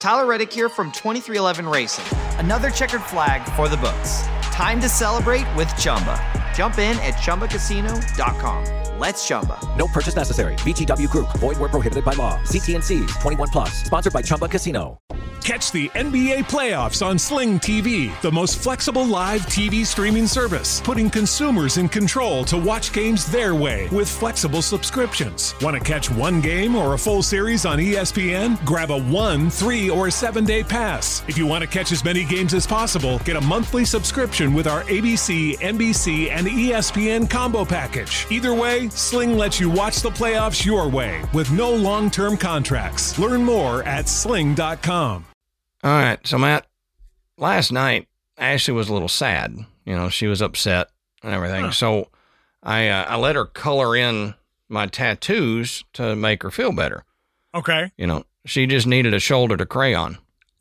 Tyler Reddick here from 2311 Racing. Another checkered flag for the books. Time to celebrate with Chumba. Jump in at ChumbaCasino.com. Let's Chumba. No purchase necessary. VGW Group. Void where prohibited by law. See T&Cs. 21 plus. Sponsored by Chumba Casino. Catch the NBA playoffs on Sling TV, the most flexible live TV streaming service, putting consumers in control to watch games their way with flexible subscriptions. Want to catch one game or a full series on ESPN? Grab a 1, 3, or 7-day pass. If you want to catch as many games as possible, get a monthly subscription with our ABC, NBC, and ESPN combo package. Either way, Sling lets you watch the playoffs your way with no long-term contracts. Learn more at sling.com. All right, so Matt, last night, Ashley was a little sad. You know, she was upset and everything. So I let her color in my tattoos to make her feel better. Okay. You know, she just needed a shoulder to crayon.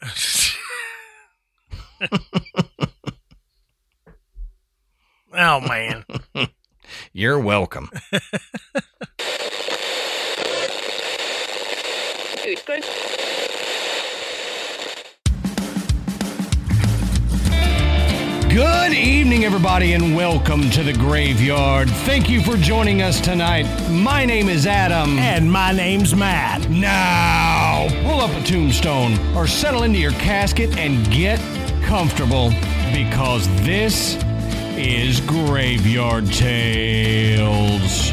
Oh, man. You're welcome. Good evening, everybody, and welcome to the Graveyard. Thank you for joining us tonight. My name is Adam. And my name's Matt. Now, pull up a tombstone or settle into your casket and get comfortable because this is Graveyard Tales.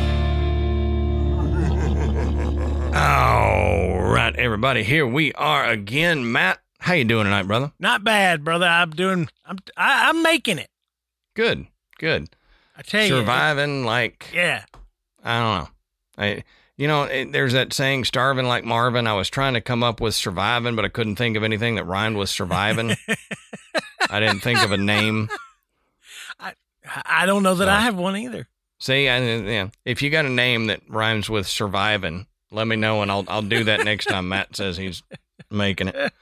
All right, everybody, here we are again. Matt, how you doing tonight, brother? Not bad, brother. I'm making it. Good. I tell you. Surviving like, yeah. I don't know. There's that saying, starving like Marvin. I was trying to come up with surviving, but I couldn't think of anything that rhymed with surviving. I didn't think of a name. I don't know that I have one either. See, if you got a name that rhymes with surviving, let me know, and I'll do that next time Matt says he's making it.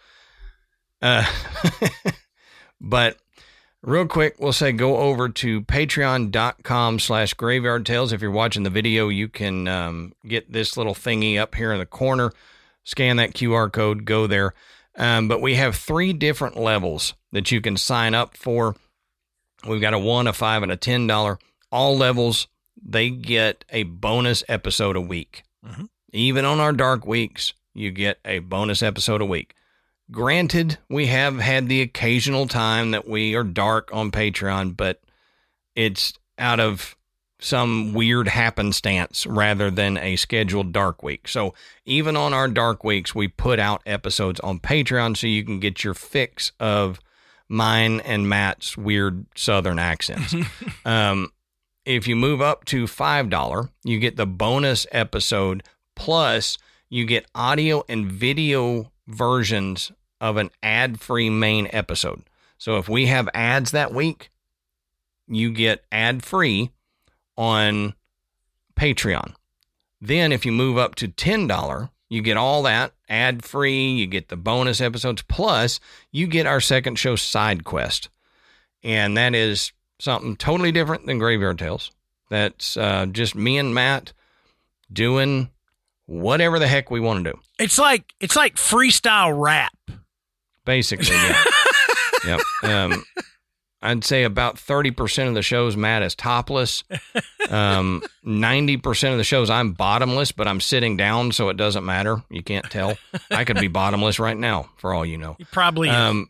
But real quick, we'll say go over to patreon.com/Graveyard Tales. If you're watching the video, you can get this little thingy up here in the corner, scan that QR code, go there. But we have 3 different levels that you can sign up for. We've got a $1, a $5, and a $10. All levels, they get a bonus episode a week. Mm-hmm. Even on our dark weeks, you get a bonus episode a week. Granted, we have had the occasional time that we are dark on Patreon, but it's out of some weird happenstance rather than a scheduled dark week. So even on our dark weeks, we put out episodes on Patreon so you can get your fix of mine and Matt's weird Southern accents. If you move up to $5, you get the bonus episode, plus you get audio and video versions of an ad-free main episode. So if we have ads that week, you get ad-free on Patreon. Then if you move up to $10, you get all that ad-free, you get the bonus episodes, plus you get our second show, Side Quest. And that is something totally different than Graveyard Tales. That's just me and Matt doing whatever the heck we want to do. It's like freestyle rap. Basically, yeah. Yep. I'd say about 30% of the shows Matt is topless. 90% of the shows I'm bottomless, but I'm sitting down, so it doesn't matter. You can't tell. I could be bottomless right now, for all you know. You probably is.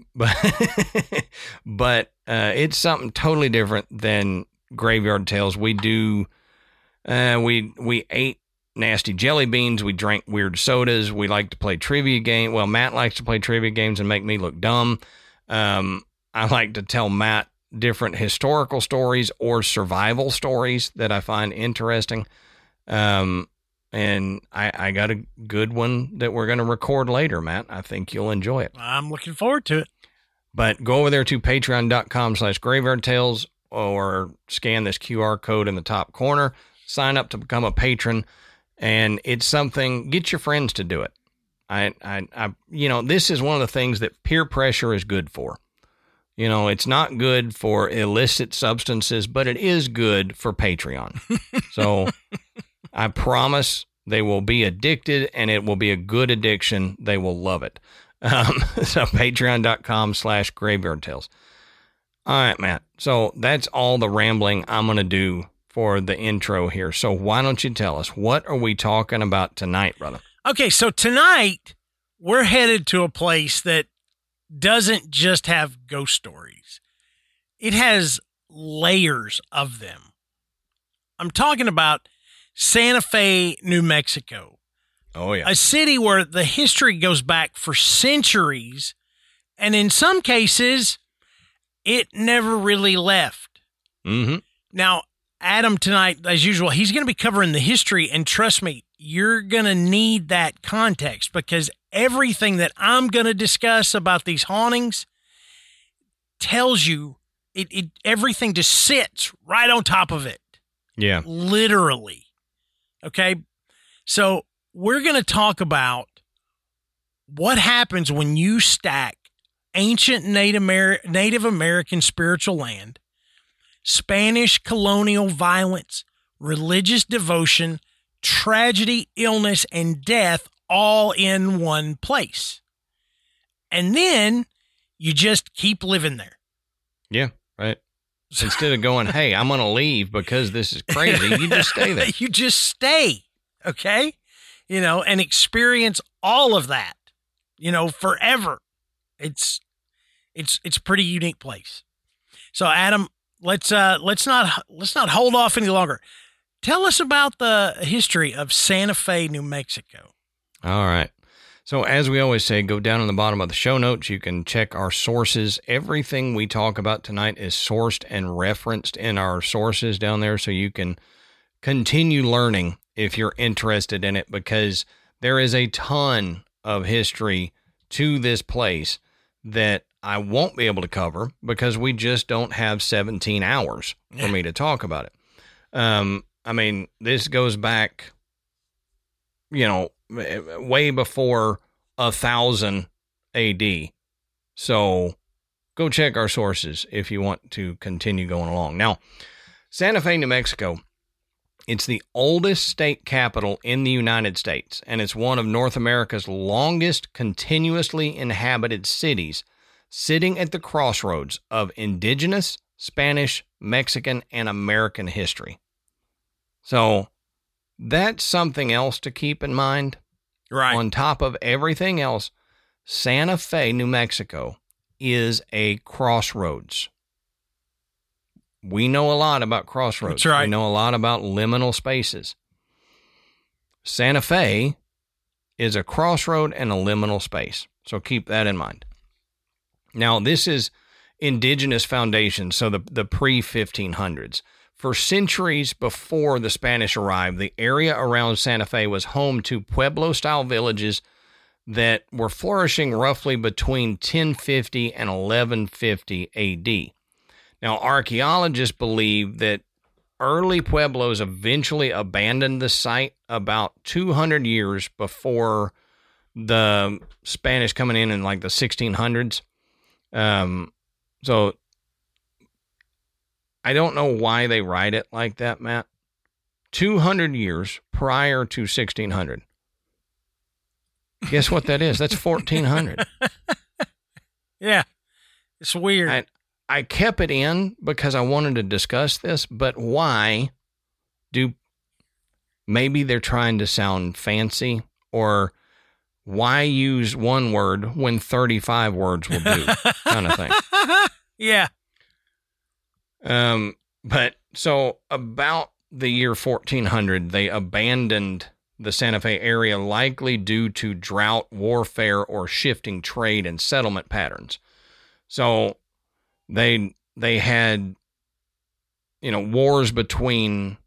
But it's something totally different than Graveyard Tales. We do, we ate nasty jelly beans. We drank weird sodas. We like to play trivia games. Well, Matt likes to play trivia games and make me look dumb. I like to tell Matt different historical stories or survival stories that I find interesting. And I got a good one that we're going to record later, Matt. I think you'll enjoy it. I'm looking forward to it. But go over there to patreon.com/Graveyard Tales or scan this QR code in the top corner. Sign up to become a patron. And it's something, get your friends to do it. This is one of the things that peer pressure is good for. You know, it's not good for illicit substances, but it is good for Patreon. So I promise they will be addicted, and it will be a good addiction. They will love it. So patreon.com/Graveyard Tales. All right, Matt. So that's all the rambling I'm going to do for the intro here. So why don't you tell us, what are we talking about tonight, brother? Okay, so tonight we're headed to a place that doesn't just have ghost stories. It has layers of them. I'm talking about Santa Fe, New Mexico. Oh, yeah. A city where the history goes back for centuries, and in some cases, it never really left. Mm-hmm. Now, Adam tonight, as usual, he's going to be covering the history, and trust me, you're going to need that context because everything that I'm going to discuss about these hauntings tells you everything just sits right on top of it. Yeah. Literally. Okay. So we're going to talk about what happens when you stack ancient Native American spiritual land, Spanish colonial violence, religious devotion, tragedy, illness, and death all in one place. And then you just keep living there. Yeah, right. Instead of going, hey, I'm going to leave because this is crazy, you just stay there. You just stay, okay? And experience all of that, forever. It's a pretty unique place. So, Adam, let's not hold off any longer. Tell us about the history of Santa Fe, New Mexico. All right. So as we always say, go down in the bottom of the show notes. You can check our sources. Everything we talk about tonight is sourced and referenced in our sources down there, so you can continue learning if you're interested in it, because there is a ton of history to this place that I won't be able to cover because we just don't have 17 hours for me to talk about it. I mean, this goes back, way before 1000 AD. So go check our sources if you want to continue going along. Now, Santa Fe, New Mexico, it's the oldest state capital in the United States, and it's one of North America's longest continuously inhabited cities, sitting at the crossroads of indigenous, Spanish, Mexican, and American history. So that's something else to keep in mind. Right. On top of everything else, Santa Fe, New Mexico is a crossroads. We know a lot about crossroads. That's right. We know a lot about liminal spaces. Santa Fe is a crossroad and a liminal space. So keep that in mind. Now, this is indigenous foundation, so the pre-1500s. For centuries before the Spanish arrived, the area around Santa Fe was home to Pueblo-style villages that were flourishing roughly between 1050 and 1150 AD. Now, archaeologists believe that early Pueblos eventually abandoned the site about 200 years before the Spanish coming in like the 1600s. So I don't know why they write it like that, Matt. 200 years prior to 1600. Guess what that is? That's 1400. Yeah, it's weird. I kept it in because I wanted to discuss this, but why maybe they're trying to sound fancy, or why use one word when 35 words will do, kind of thing. Yeah. But so about the year 1400, they abandoned the Santa Fe area, likely due to drought, warfare, or shifting trade and settlement patterns. So they had, wars between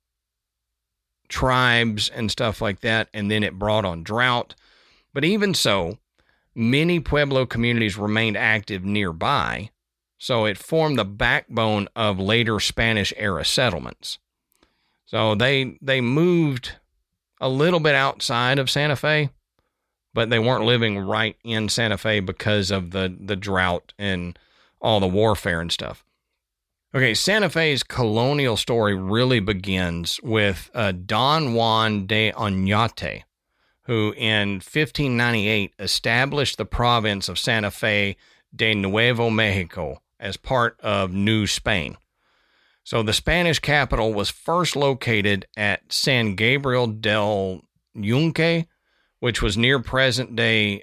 tribes and stuff like that, and then it brought on drought. But even so, many Pueblo communities remained active nearby, so it formed the backbone of later Spanish-era settlements. So they moved a little bit outside of Santa Fe, but they weren't living right in Santa Fe because of the drought and all the warfare and stuff. Okay, Santa Fe's colonial story really begins with Don Juan de Oñate, who in 1598 established the province of Santa Fe de Nuevo Mexico as part of New Spain. So the Spanish capital was first located at San Gabriel del Yunque, which was near present-day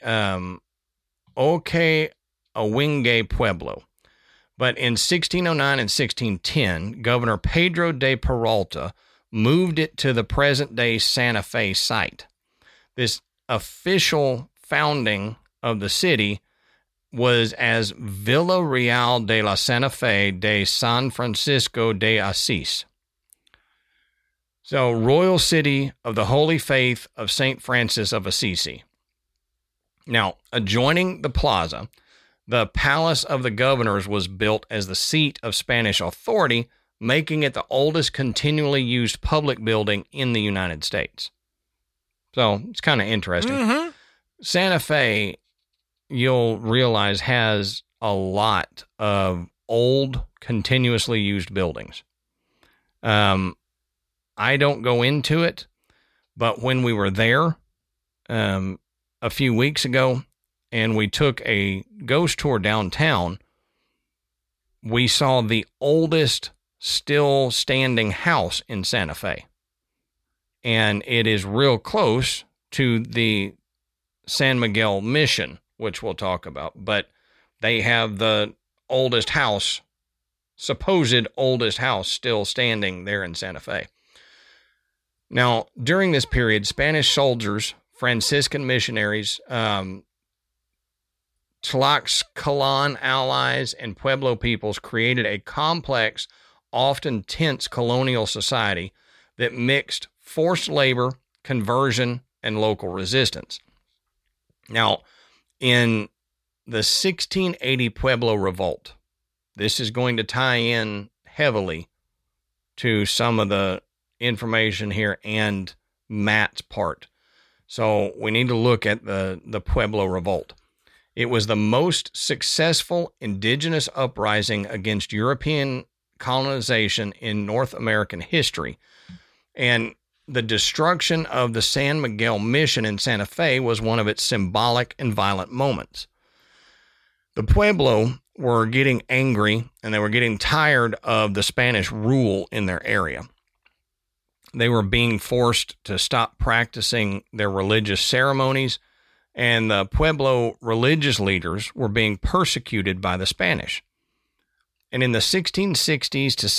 Oque-Awingue Pueblo. But in 1609 and 1610, Governor Pedro de Peralta moved it to the present-day Santa Fe site. This official founding of the city was as Villa Real de la Santa Fe de San Francisco de Asís. So, Royal City of the Holy Faith of St. Francis of Assisi. Now, adjoining the plaza, the Palace of the Governors was built as the seat of Spanish authority, making it the oldest continually used public building in the United States. So, it's kind of interesting. Mm-hmm. Santa Fe, you'll realize, has a lot of old, continuously used buildings. I don't go into it, but when we were there a few weeks ago and we took a ghost tour downtown, we saw the oldest still standing house in Santa Fe. And it is real close to the San Miguel Mission, which we'll talk about. But they have the oldest house, supposed oldest house, still standing there in Santa Fe. Now, during this period, Spanish soldiers, Franciscan missionaries, Tlaxcalan allies, and Pueblo peoples created a complex, often tense colonial society that mixed forced labor, conversion, and local resistance. Now, in the 1680 Pueblo Revolt, this is going to tie in heavily to some of the information here and Matt's part. So we need to look at the Pueblo Revolt. It was the most successful indigenous uprising against European colonization in North American history. And the destruction of the San Miguel Mission in Santa Fe was one of its symbolic and violent moments. The Pueblo were getting angry and they were getting tired of the Spanish rule in their area. They were being forced to stop practicing their religious ceremonies, and the Pueblo religious leaders were being persecuted by the Spanish. And in the 1660s to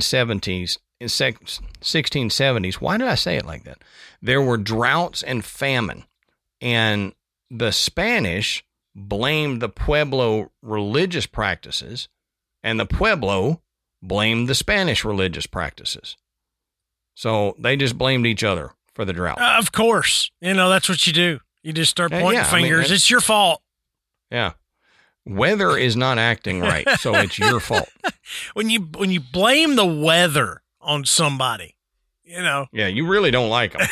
1670s, why did I say it like that? There were droughts and famine, and the Spanish blamed the Pueblo religious practices, and the Pueblo blamed the Spanish religious practices. So they just blamed each other for the drought. Of course. That's what you do. You just start pointing fingers. It's your fault. Yeah. Weather is not acting right, so it's your fault. When you blame the weather on somebody, Yeah, you really don't like them.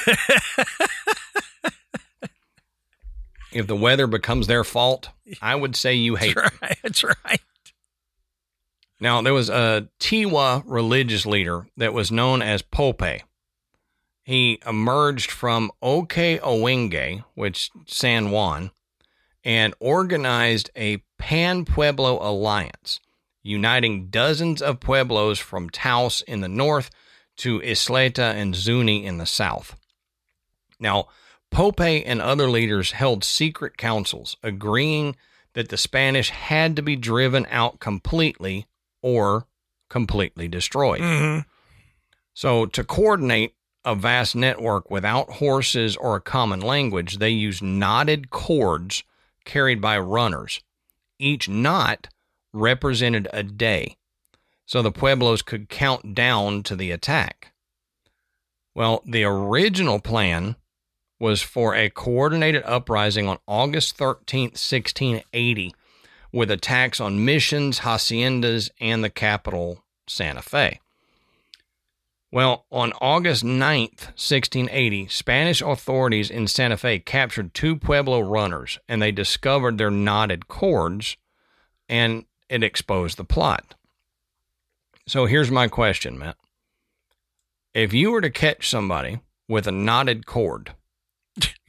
If the weather becomes their fault, I would say you hate them. That's right. Now, there was a Tiwa religious leader that was known as Pope. He emerged from Oque-Awingue, which San Juan, and organized a Pan-Pueblo alliance, uniting dozens of pueblos from Taos in the north to Isleta and Zuni in the south. Now, Pope and other leaders held secret councils, agreeing that the Spanish had to be driven out completely or completely destroyed. Mm-hmm. So to coordinate a vast network without horses or a common language, they used knotted cords carried by runners. Each knot represented a day, so the Pueblos could count down to the attack. Well, the original plan was for a coordinated uprising on August 13th, 1680, with attacks on missions, haciendas, and the capital, Santa Fe. Well, on August 9th, 1680, Spanish authorities in Santa Fe captured 2 Pueblo runners, and they discovered their knotted cords, and it exposed the plot. So here's my question, Matt. If you were to catch somebody with a knotted cord,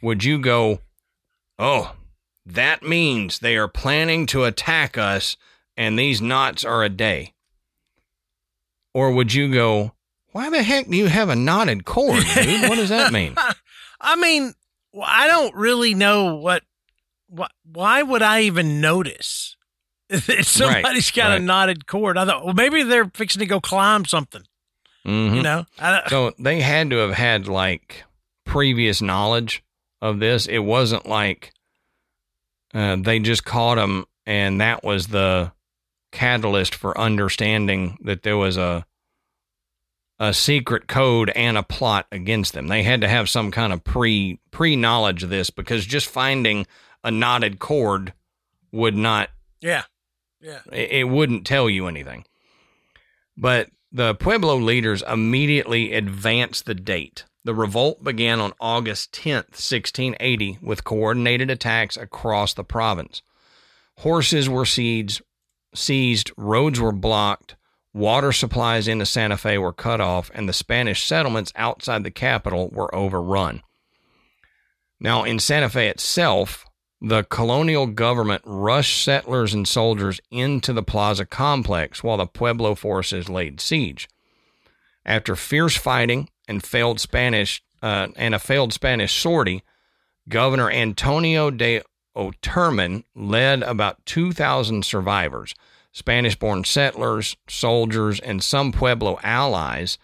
would you go, oh, that means they are planning to attack us and these knots are a day? Or would you go, why the heck do you have a knotted cord, dude? What does that mean? I mean, I don't really know why would I even notice if somebody's got a knotted cord? I thought, well, maybe they're fixing to go climb something. Mm-hmm. You know? So they had to have had like previous knowledge of this. It wasn't like they just caught them and that was the catalyst for understanding that there was a secret code and a plot against them. They had to have some kind of pre-knowledge of this, because just finding a knotted cord would not. Yeah. It wouldn't tell you anything. But the Pueblo leaders immediately advanced the date. The revolt began on August 10th, 1680, with coordinated attacks across the province. Horses were seized, roads were blocked, water supplies into Santa Fe were cut off, and the Spanish settlements outside the capital were overrun. Now, in Santa Fe itself, the colonial government rushed settlers and soldiers into the plaza complex while the Pueblo forces laid siege. After fierce fighting and a failed Spanish sortie, Governor Antonio de Oterman led about 2,000 survivors, Spanish-born settlers, soldiers, and some Pueblo allies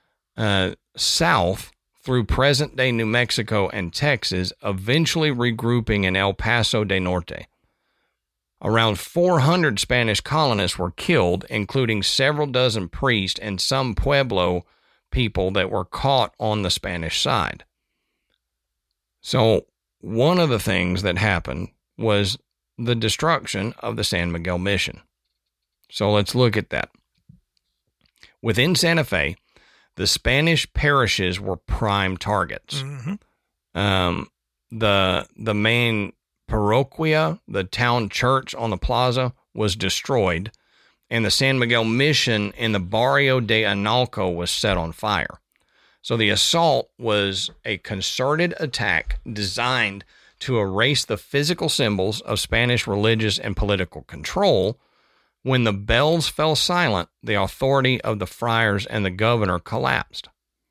south through present-day New Mexico and Texas, eventually regrouping in El Paso del Norte. Around 400 Spanish colonists were killed, including several dozen priests and some Pueblo people that were caught on the Spanish side. So one of the things that happened was the destruction of the San Miguel Mission. So let's look at that. Within Santa Fe, the Spanish parishes were prime targets. Mm-hmm. The main parroquia, the town church on the plaza, was destroyed, and the San Miguel Mission in the Barrio de Analco was set on fire. So the assault was a concerted attack designed to erase the physical symbols of Spanish religious and political control. When the bells fell silent, the authority of the friars and the governor collapsed.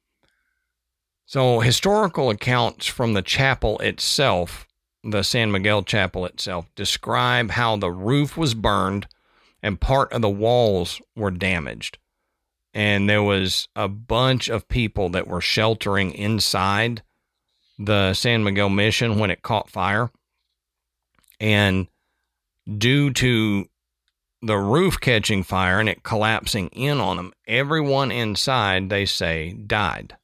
So historical accounts from the chapel itself, the San Miguel Chapel itself, describe how the roof was burned and part of the walls were damaged. And there was a bunch of people that were sheltering inside the San Miguel Mission when it caught fire. And due to the roof catching fire and it collapsing in on them, everyone inside, they say, died.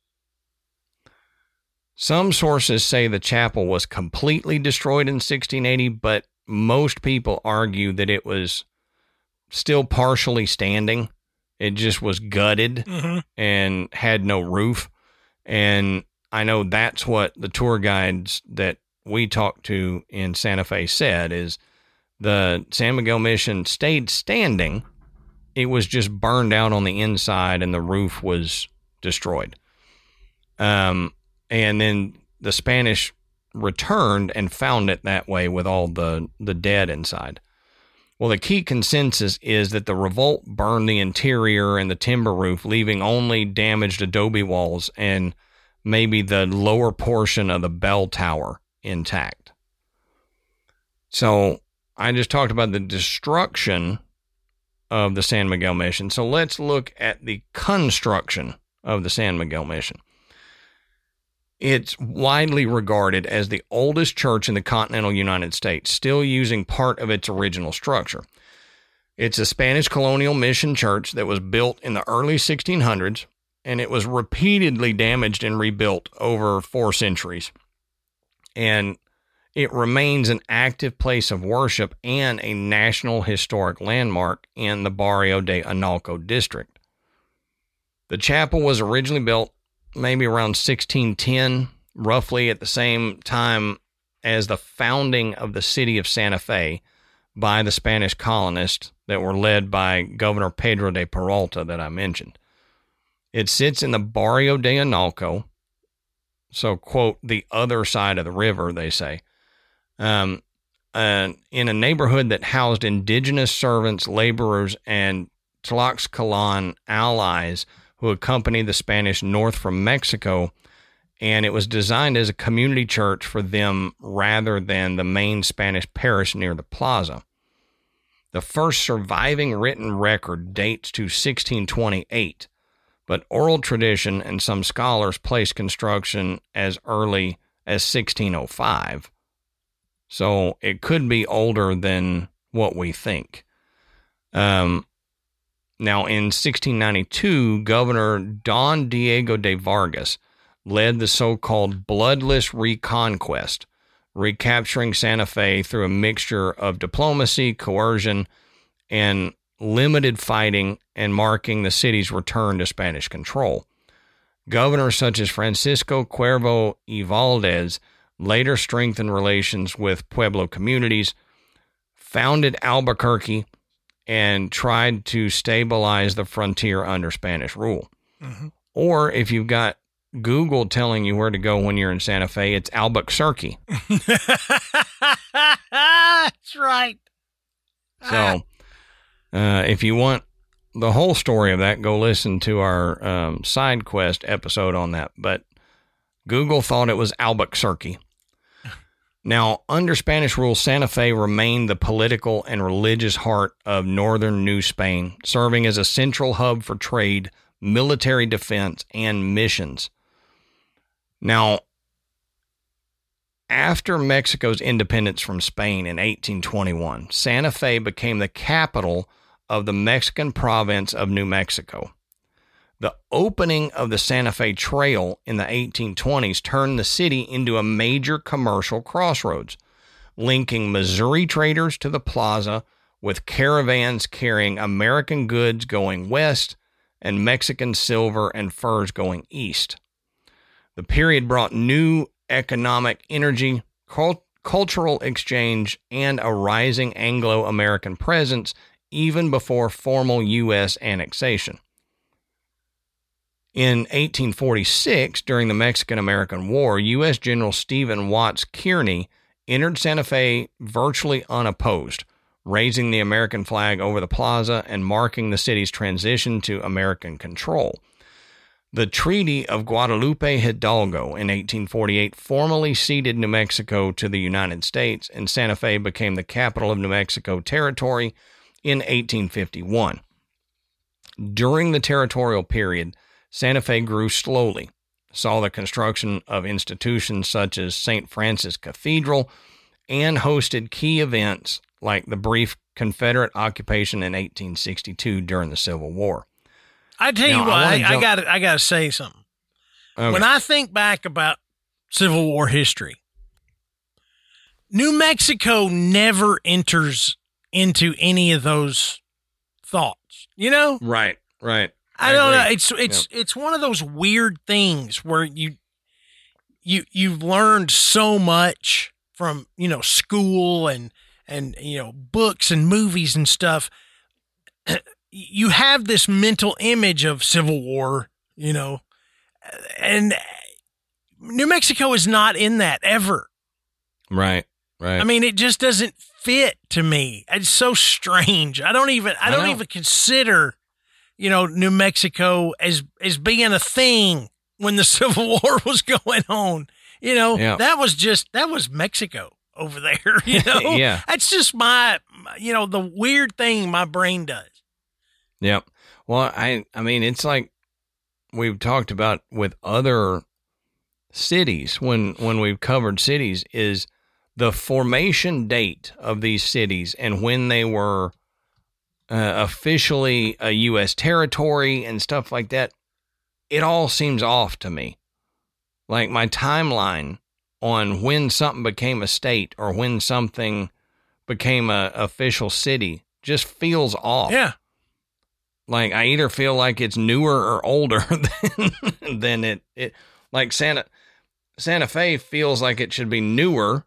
Some sources say the chapel was completely destroyed in 1680, but most people argue that it was still partially standing. It just was gutted and had no roof. And I know that's what the tour guides that we talked to in Santa Fe said, is the San Miguel Mission stayed standing. It was just burned out on the inside and the roof was destroyed. And then the Spanish returned and found it that way with all the dead inside. Well, the key consensus is that the revolt burned the interior and the timber roof, leaving only damaged adobe walls and maybe the lower portion of the bell tower intact. So I just talked about the destruction of the San Miguel Mission. So let's look at the construction of the San Miguel Mission. It's widely regarded as the oldest church in the continental United States, still using part of its original structure. It's a Spanish colonial mission church that was built in the early 1600s, and it was repeatedly damaged and rebuilt over 4 centuries. And it remains an active place of worship and a National Historic Landmark in the Barrio de Analco district. The chapel was originally built maybe around 1610, roughly at the same time as the founding of the city of Santa Fe by the Spanish colonists that were led by Governor Pedro de Peralta that I mentioned. It sits in the Barrio de Analco, So, quote, the other side of the river, they say. In a neighborhood that housed indigenous servants, laborers, and Tlaxcalan allies who accompanied the Spanish north from Mexico, and it was designed as a community church for them rather than the main Spanish parish near the plaza. The first surviving written record dates to 1628, but oral tradition and some scholars place construction as early as 1605. So it could be older than what we think. Now, in 1692, Governor Don Diego de Vargas led the so-called bloodless reconquest, recapturing Santa Fe through a mixture of diplomacy, coercion, and limited fighting, and marking the city's return to Spanish control. Governors such as Francisco Cuervo y Valdez later strengthened relations with Pueblo communities, founded Albuquerque, and tried to stabilize the frontier under Spanish rule. Mm-hmm. Or if you've got Google telling you where to go when you're in Santa Fe, it's Albuquerque. That's right. So if you want the whole story of that, go listen to our side quest episode on that. But Google thought it was Albuquerque. Now, under Spanish rule, Santa Fe remained the political and religious heart of northern New Spain, serving as a central hub for trade, military defense, and missions. Now, after Mexico's independence from Spain in 1821, Santa Fe became the capital of the Mexican province of New Mexico. The opening of the Santa Fe Trail in the 1820s turned the city into a major commercial crossroads, linking Missouri traders to the plaza with caravans carrying American goods going west and Mexican silver and furs going east. The period brought new economic energy, cultural exchange, and a rising Anglo-American presence even before formal U.S. annexation. In 1846, during the Mexican-American War, U.S. General Stephen Watts Kearny entered Santa Fe virtually unopposed, raising the American flag over the plaza and marking the city's transition to American control. The Treaty of Guadalupe Hidalgo in 1848 formally ceded New Mexico to the United States, and Santa Fe became the capital of New Mexico Territory in 1851. During the territorial period, Santa Fe grew slowly, saw the construction of institutions such as St. Francis Cathedral, and hosted key events like the brief Confederate occupation in 1862 during the Civil War. I tell you what, I got to say something. Okay. When I think back about Civil War history, New Mexico never enters into any of those thoughts, you know? Right. I don't know. It's one of those weird things where you've learned so much from, school and books and movies and stuff. You have this mental image of Civil War, and New Mexico is not in that ever. Right. I mean, it just doesn't fit to me. It's so strange. I don't even consider New Mexico as being a thing when the Civil War was going on. That was Mexico over there, Yeah. That's just my, the weird thing my brain does. Yep. Well, I mean, it's like we've talked about with other cities when we've covered cities is the formation date of these cities and when they were officially a U.S. territory and stuff like that, it all seems off to me. Like my timeline on when something became a state or when something became a official city just feels off. Yeah. Like I either feel like it's newer or older than it like Santa Fe feels like it should be newer.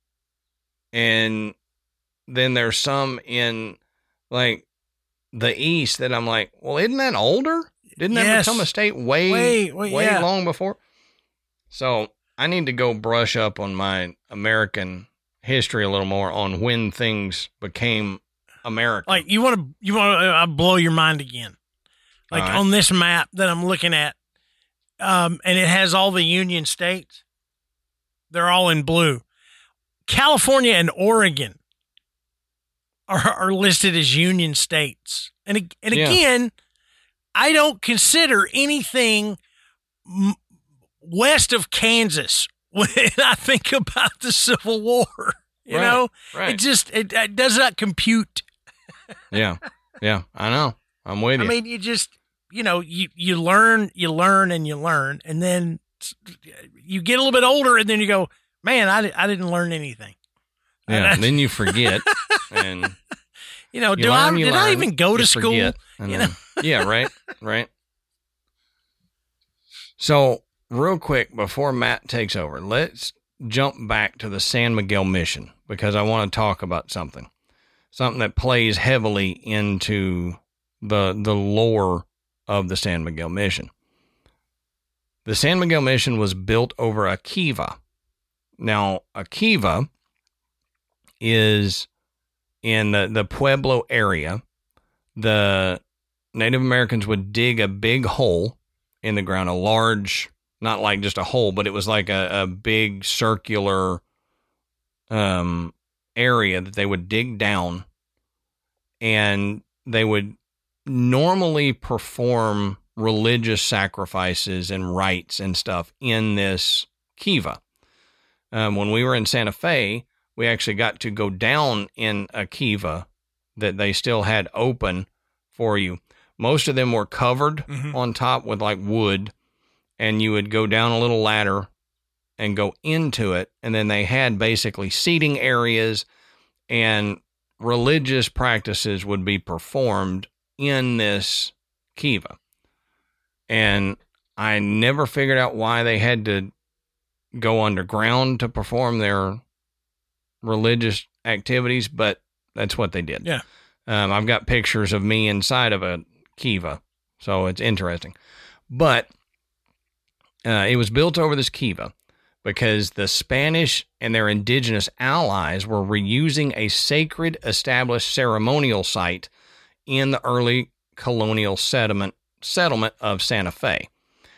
And then there's some in like the East that I'm like, well, isn't that older? Didn't that become a state way long before? So I need to go brush up on my American history a little more on when things became American. Like you want to blow your mind again. Like All right. on this map that I'm looking at, and it has all the Union states. They're all in blue. California and Oregon are listed as Union states. And again, I don't consider anything west of Kansas when I think about the Civil War. You know, right. It does not compute. Yeah, I know. I'm with you. I mean, you just, you learn, and then you get a little bit older, and then you go, man, I didn't learn anything. Yeah, and then you forget, and did I even go to school? Yeah, right. So, real quick before Matt takes over, let's jump back to the San Miguel mission because I want to talk about something that plays heavily into the lore of the San Miguel mission. The San Miguel mission was built over a kiva. Now, a kiva is in the Pueblo area. The Native Americans would dig a big hole in the ground, a large, not like just a hole, but it was like a big circular area that they would dig down, and they would normally perform religious sacrifices and rites and stuff in this kiva. When we were in Santa Fe, we actually got to go down in a kiva that they still had open for you. Most of them were covered on top with like wood, and you would go down a little ladder and go into it. And then they had basically seating areas, and religious practices would be performed in this kiva. And I never figured out why they had to go underground to perform their religious activities, but that's what they did. Yeah. I've got pictures of me inside of a kiva, so it's interesting. But it was built over this kiva because the Spanish and their indigenous allies were reusing a sacred established ceremonial site in the early colonial settlement of Santa Fe.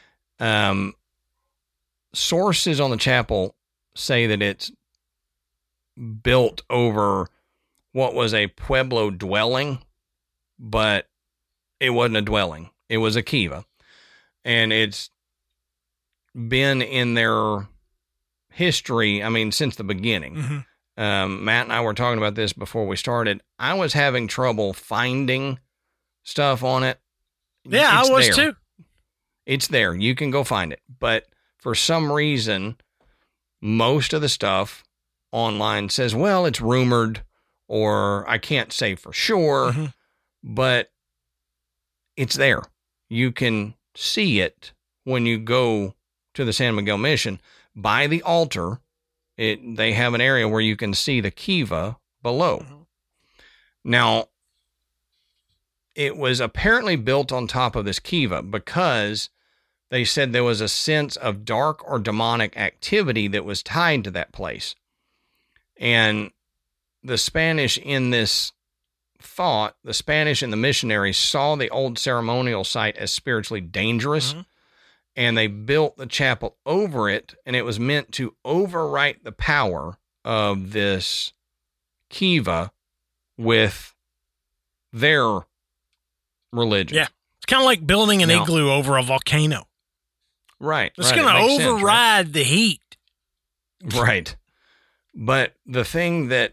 Sources on the chapel say that it's built over what was a Pueblo dwelling, but it wasn't a dwelling. It was a kiva. And it's been in their history, since the beginning. Matt and I were talking about this before we started. I was having trouble finding stuff on it. Yeah, I was too. It's there. You can go find it. But for some reason, most of the stuff online says, well, it's rumored, or I can't say for sure, but it's there. You can see it when you go to the San Miguel mission. By the altar, they have an area where you can see the kiva below. Now, it was apparently built on top of this kiva because they said there was a sense of dark or demonic activity that was tied to that place. And the Spanish in this thought, the Spanish and the missionaries saw the old ceremonial site as spiritually dangerous, and they built the chapel over it, and it was meant to overwrite the power of this kiva with their religion. Yeah. It's kind of like building an igloo over a volcano. Right. It's going to override the heat. Right. But the thing that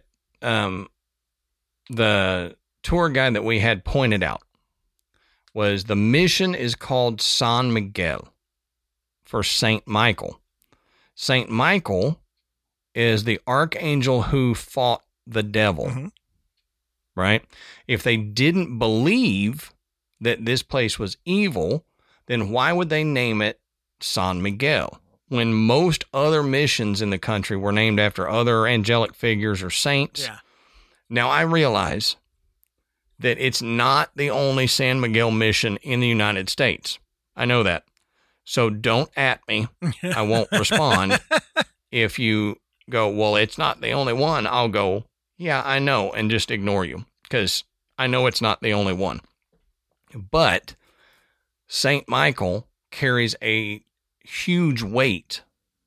the tour guide that we had pointed out was the mission is called San Miguel for Saint Michael. Saint Michael is the archangel who fought the devil, right? If they didn't believe that this place was evil, then why would they name it San Miguel when most other missions in the country were named after other angelic figures or saints? Yeah. Now, I realize that it's not the only San Miguel mission in the United States. I know that. So don't at me. I won't respond. If you go, well, it's not the only one, I'll go, yeah, I know, and just ignore you because I know it's not the only one. But St. Michael carries a huge weight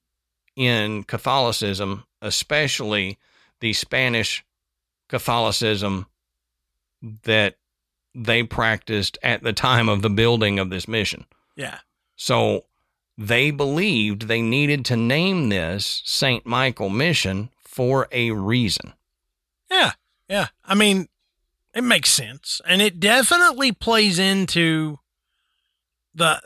in Catholicism, especially the Spanish Catholicism that they practiced at the time of the building of this mission. Yeah. So they believed they needed to name this St. Michael Mission for a reason. Yeah. Yeah. I mean, it makes sense. And it definitely plays into the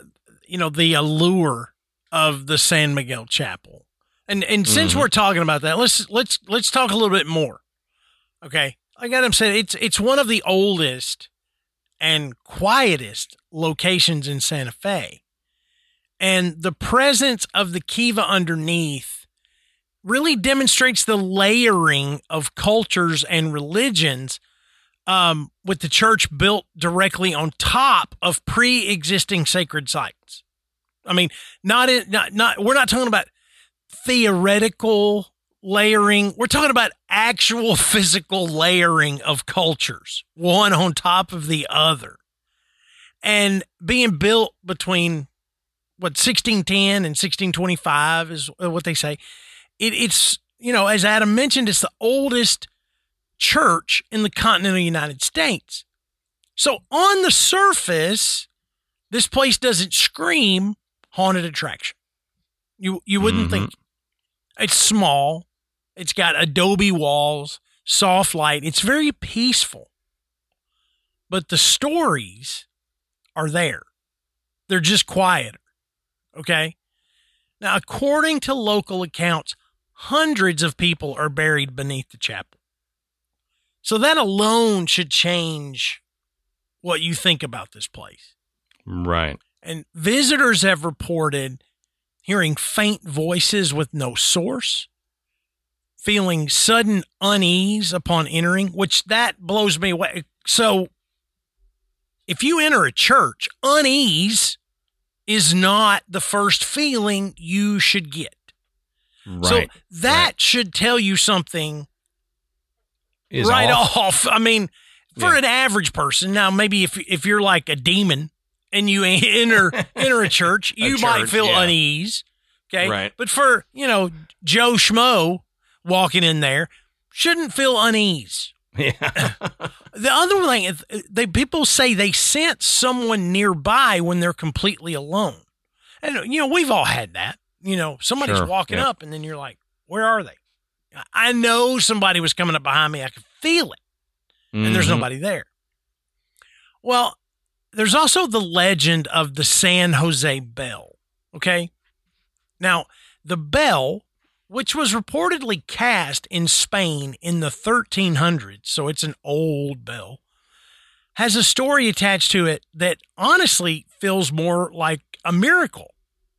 allure of the San Miguel Chapel. And since we're talking about that, let's talk a little bit more. Okay. Like Adam said, it's one of the oldest and quietest locations in Santa Fe. And the presence of the kiva underneath really demonstrates the layering of cultures and religions, with the church built directly on top of pre-existing sacred sites. I mean, we're not talking about theoretical layering. We're talking about actual physical layering of cultures, one on top of the other, and being built between 1610 and 1625 is what they say. It's, as Adam mentioned, it's the oldest church in the continental United States. So on the surface, this place doesn't scream haunted attraction. You wouldn't think. It's small. It's got adobe walls, soft light. It's very peaceful. But the stories are there. They're just quieter. Okay? Now, according to local accounts, hundreds of people are buried beneath the chapel. So that alone should change what you think about this place. Right. And visitors have reported hearing faint voices with no source, feeling sudden unease upon entering, which that blows me away. So if you enter a church, unease is not the first feeling you should get. Right. So that should tell you something right off. I mean, for an average person, now maybe if you're like a demon and you enter a church, you might feel unease. Okay. Right. But for, Joe Schmo walking in there, shouldn't feel unease. Yeah. The other thing is people say they sense someone nearby when they're completely alone. And, we've all had that. Somebody's walking up and then you're like, where are they? I know somebody was coming up behind me. I could feel it. And there's nobody there. Well, there's also the legend of the San Jose Bell. Okay. Now, the bell, which was reportedly cast in Spain in the 1300s, so it's an old bell, has a story attached to it that honestly feels more like a miracle.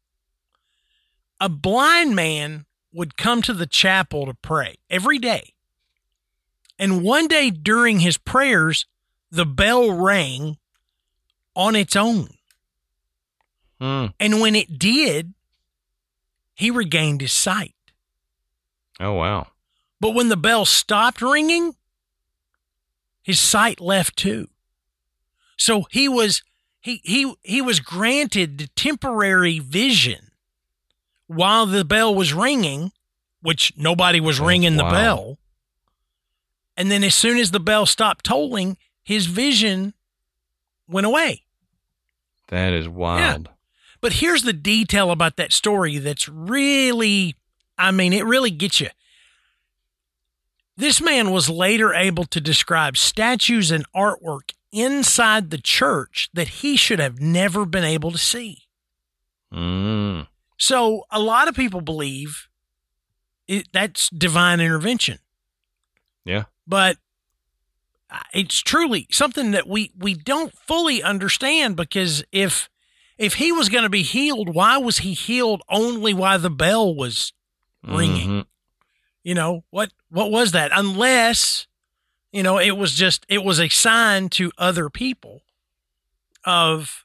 A blind man would come to the chapel to pray every day. And one day during his prayers, the bell rang on its own. And when it did, he regained his sight. Oh, wow. But when the bell stopped ringing, his sight left too. So he was granted the temporary vision while the bell was ringing, which nobody was ringing the bell. And then as soon as the bell stopped tolling, his vision went away. That is wild. Yeah. But here's the detail about that story that's really, it really gets you. This man was later able to describe statues and artwork inside the church that he should have never been able to see. So a lot of people believe that's divine intervention. Yeah. But it's truly something that we don't fully understand, because if he was going to be healed, why was he healed only while the bell was ringing? What was that? Unless, it was a sign to other people of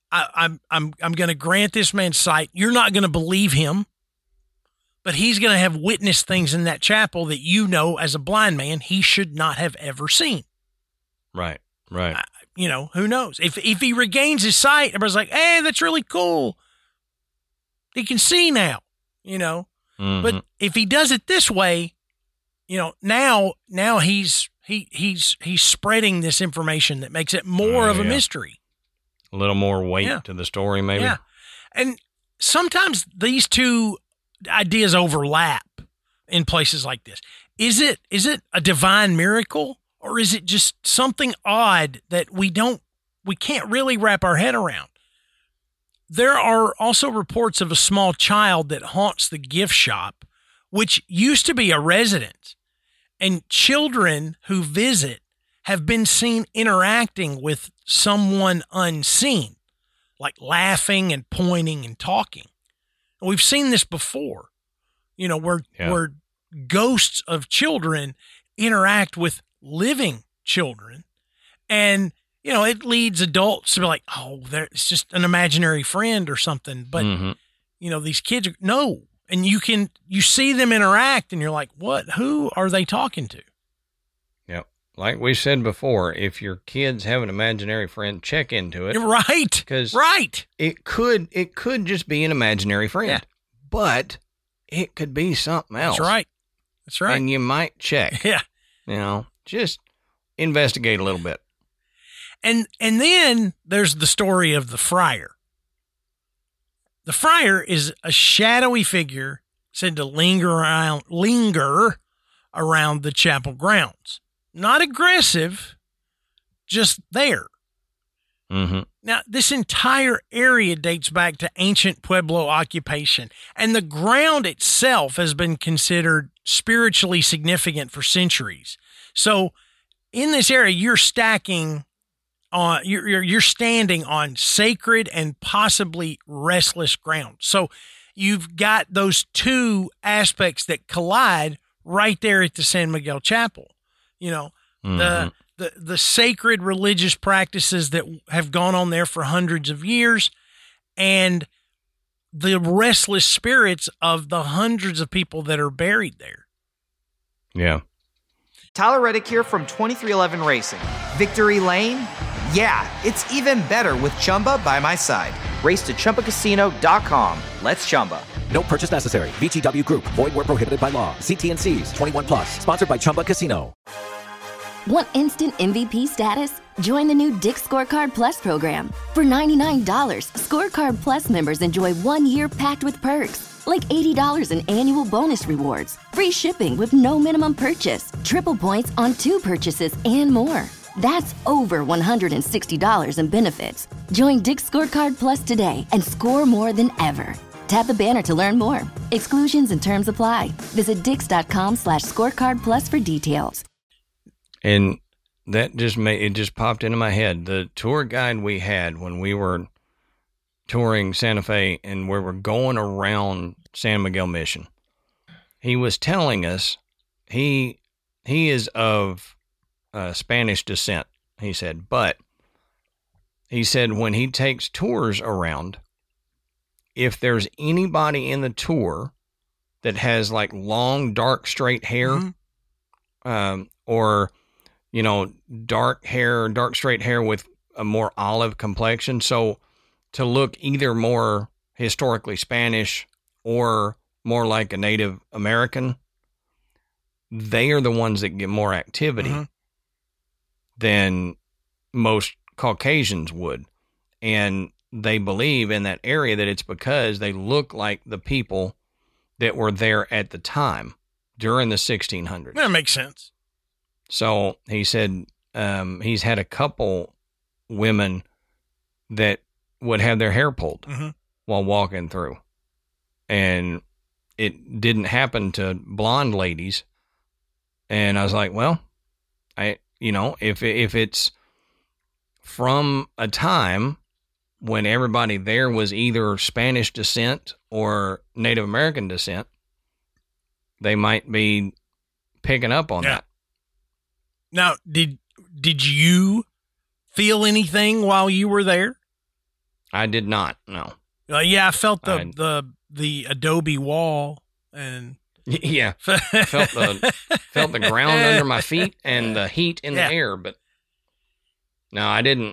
I'm going to grant this man's sight. You're not going to believe him, but he's going to have witnessed things in that chapel that as a blind man, he should not have ever seen. Right. Who knows? If he regains his sight, everybody's like, hey, that's really cool. He can see now, Mm-hmm. But if he does it this way, now he's spreading this information that makes it more of a mystery. A little more weight to the story, maybe. Yeah. And sometimes these two ideas overlap in places like this. Is it a divine miracle, or is it just something odd that we can't really wrap our head around? There are also reports of a small child that haunts the gift shop, which used to be a residence, and children who visit have been seen interacting with someone unseen, like laughing and pointing and talking. And we've seen this before, where ghosts of children interact with living children, and it leads adults to be like, oh, it's just an imaginary friend or something. But these kids no, and you see them interact, and you're like, what? Who are they talking to? Yep. Like we said before, if your kids have an imaginary friend, check into it. Right. Because right. It could just be an imaginary friend, but it could be something else. That's right. And you might check. Yeah. Just investigate a little bit. And then there's the story of the friar. The friar is a shadowy figure said to linger around the chapel grounds. Not aggressive, just there. Mm-hmm. Now, this entire area dates back to ancient Pueblo occupation, and the ground itself has been considered spiritually significant for centuries. So in this area, you're standing on sacred and possibly restless ground. So you've got those two aspects that collide right there at the San Miguel Chapel. The sacred religious practices that have gone on there for hundreds of years, and the restless spirits of the hundreds of people that are buried there. Yeah. Tyler Reddick here from 2311 Racing. Victory Lane? Yeah, it's even better with Chumba by my side. Race to ChumbaCasino.com. Let's Chumba. No purchase necessary. VGW Group. Void where prohibited by law. See T&Cs. 21 plus. Sponsored by Chumba Casino. Want instant MVP status? Join the new Dick's Scorecard Plus program. For $99, Scorecard Plus members enjoy 1 year packed with perks, like $80 in annual bonus rewards, free shipping with no minimum purchase, triple points on 2 purchases, and more. That's over $160 in benefits. Join Dick's Scorecard Plus today and score more than ever. Tap the banner to learn more. Exclusions and terms apply. Visit dix.com/scorecard plus for details. And that just popped into my head. The tour guide we had when we were touring Santa Fe and we were going around San Miguel Mission, he was telling us he is of Spanish descent, he said, but he said when he takes tours around, if there's anybody in the tour that has like long, dark, straight hair, or dark hair, dark straight hair with a more olive complexion. So to look either more historically Spanish or more like a Native American, they are the ones that get more activity than most Caucasians would. And they believe in that area that it's because they look like the people that were there at the time during the 1600s. That makes sense. So he said he's had a couple women that would have their hair pulled while walking through. And it didn't happen to blonde ladies. And I was like, well, if it's from a time when everybody there was either Spanish descent or Native American descent, they might be picking up on that. Now, did you feel anything while you were there? I did not. No. Yeah, I felt the adobe wall and yeah, I felt the ground under my feet and the heat in the air, but no, I didn't.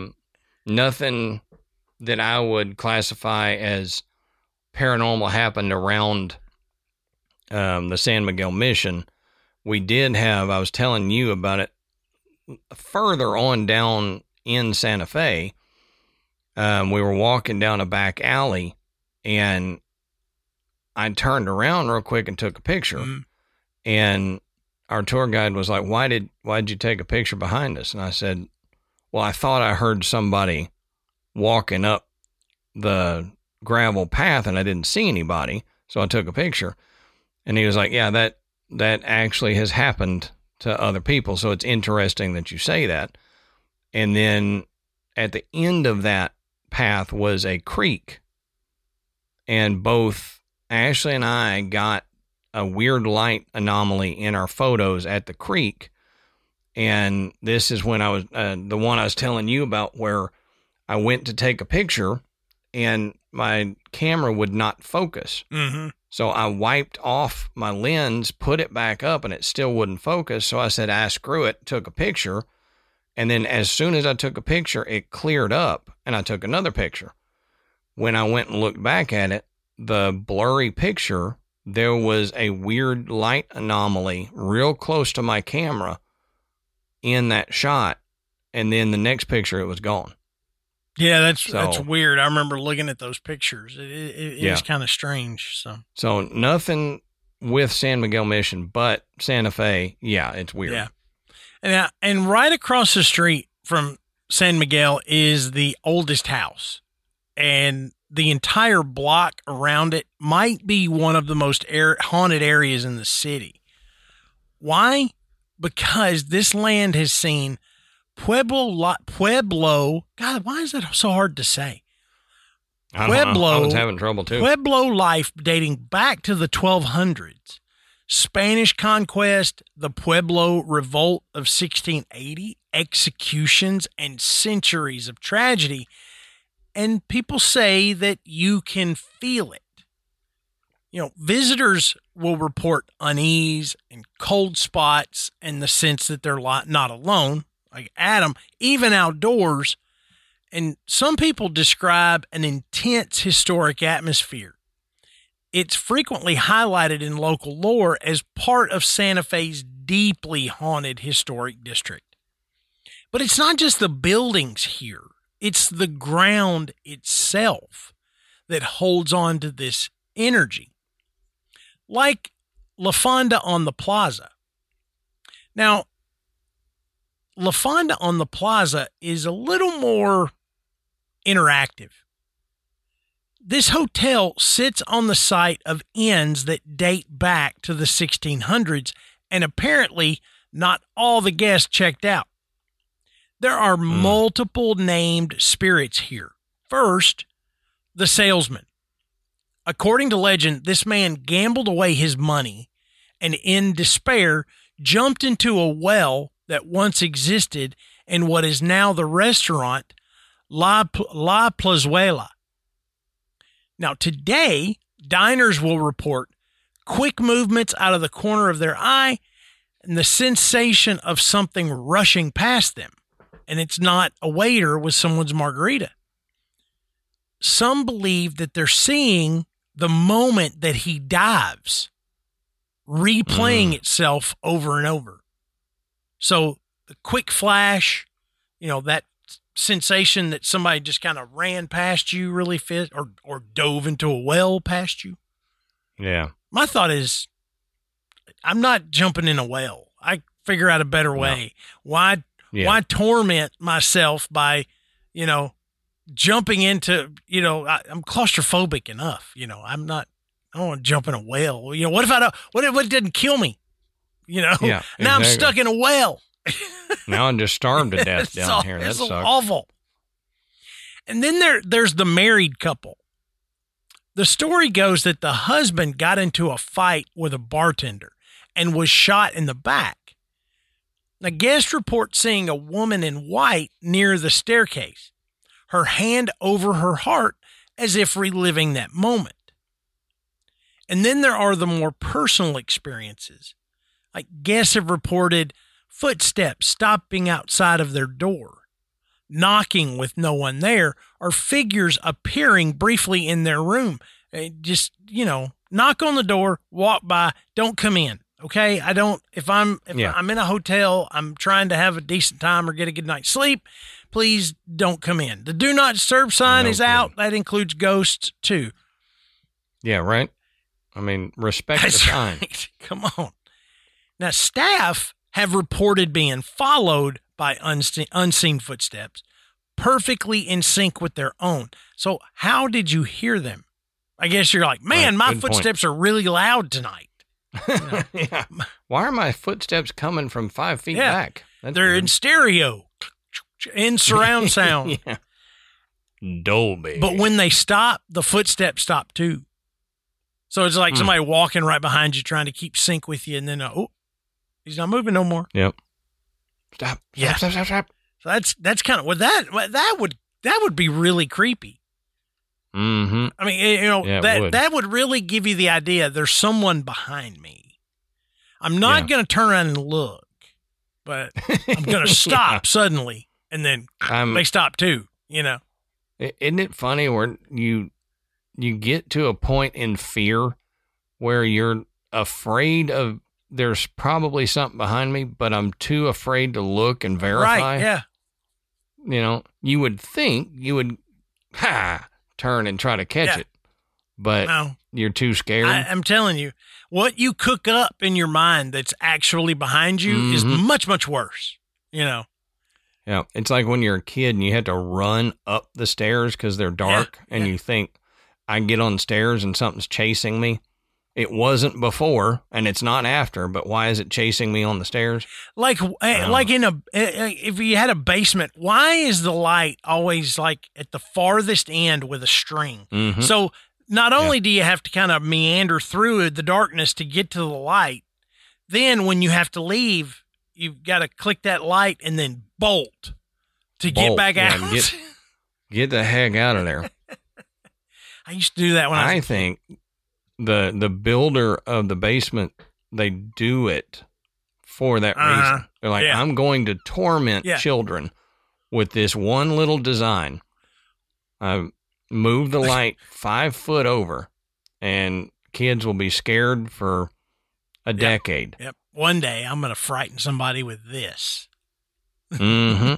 Nothing that I would classify as paranormal happened around the San Miguel Mission. We did have, I was telling you about it, further on down in Santa Fe. We were walking down a back alley, and I turned around real quick and took a picture. Mm-hmm. And our tour guide was like, why'd you take a picture behind us? And I said, well, I thought I heard somebody walking up the gravel path and I didn't see anybody. So I took a picture. And he was like, yeah, that actually has happened to other people. So it's interesting that you say that. And then at the end of that path was a creek. And both Ashley and I got a weird light anomaly in our photos at the creek. And this is when I was, the one I was telling you about, where I went to take a picture and my camera would not focus. Mm-hmm. So I wiped off my lens, put it back up, and it still wouldn't focus. So I said, screw it, took a picture. And then as soon as I took a picture, it cleared up and I took another picture. When I went and looked back at it, the blurry picture, there was a weird light anomaly real close to my camera in that shot. And then the next picture, it was gone. Yeah, that's weird. I remember looking at those pictures. It was kind of strange. So nothing with San Miguel Mission, but Santa Fe, yeah, it's weird. Yeah. And right across the street from San Miguel is the oldest house. And the entire block around it might be one of the most haunted areas in the city. Why? Because this land has seen Pueblo. God, why is that so hard to say? Pueblo. I was having trouble too. Pueblo life dating back to the 1200s. Spanish conquest, the Pueblo Revolt of 1680, executions, and centuries of tragedy. And people say that you can feel it. Visitors will report unease and cold spots and the sense that they're not alone, like Adam, even outdoors. And some people describe an intense historic atmosphere. It's frequently highlighted in local lore as part of Santa Fe's deeply haunted historic district. But it's not just the buildings here. It's the ground itself that holds on to this energy. Like La Fonda on the Plaza. Now, La Fonda on the Plaza is a little more interactive. This hotel sits on the site of inns that date back to the 1600s, and apparently not all the guests checked out. There are multiple named spirits here. First, the salesman. According to legend, this man gambled away his money and in despair jumped into a well that once existed in what is now the restaurant La Plazuela. Now, today, diners will report quick movements out of the corner of their eye and the sensation of something rushing past them. And it's not a waiter with someone's margarita. Some believe that they're seeing the moment that he dives, replaying itself over and over. So the quick flash, that sensation that somebody just kind of ran past you really fast or dove into a well past you. Yeah. My thought is, I'm not jumping in a well. I figure out a better way. No. Why torment myself by, jumping into, I'm claustrophobic enough. I don't want to jump in a well. What if it didn't kill me? Yeah, now exactly. I'm stuck in a well. Now I'm just starved to death down here. That sucks. Awful. And then there's the married couple. The story goes that the husband got into a fight with a bartender and was shot in the back. Now, guests report seeing a woman in white near the staircase. her hand over her heart as if reliving that moment. And then there are the more personal experiences. Like guests have reported footsteps stopping outside of their door, knocking with no one there, or figures appearing briefly in their room. Just, knock on the door, walk by, don't come in. Okay. If I'm in a hotel, I'm trying to have a decent time or get a good night's sleep, please don't come in. The do not disturb sign is out. That includes ghosts too. Yeah. Right. I mean, respect the sign. Right. Come on. Now, staff have reported being followed by unseen footsteps, perfectly in sync with their own. So how did you hear them? I guess you're like, man, my footsteps are really loud tonight. Yeah. Why are my footsteps coming from 5 feet back? They're in stereo, in surround sound. Yeah. Dolby. But when they stop, the footsteps stop too. So it's like somebody walking right behind you, trying to keep sync with you, and then he's not moving no more. Yep. Stop. So that's kind of that would be really creepy. Mm-hmm. I mean, that would really give you the idea there's someone behind me. I'm not going to turn around and look, but I'm going to stop suddenly, and then they stop too. Isn't it funny where you get to a point in fear where you're afraid of there's probably something behind me, but I'm too afraid to look and verify. Right, yeah. You would think you would turn and try to catch it, but you're too scared. I'm telling you, what you cook up in your mind that's actually behind you is much, much worse, Yeah, it's like when you're a kid and you have to run up the stairs because they're dark and you think, I get on the stairs and something's chasing me. It wasn't before and it's not after, but why is it chasing me on the stairs? Like if you had a basement, why is the light always like at the farthest end with a string? Mm-hmm. So not only do you have to kind of meander through the darkness to get to the light, then when you have to leave, you've got to click that light and then bolt to get back out. Get the heck out of there. I used to do that when I think the builder of the basement, they do it for that reason. They're like, I'm going to torment children with this one little design. I move the light 5 foot over, and kids will be scared for a decade. Yep. One day I'm going to frighten somebody with this. Mm-hmm.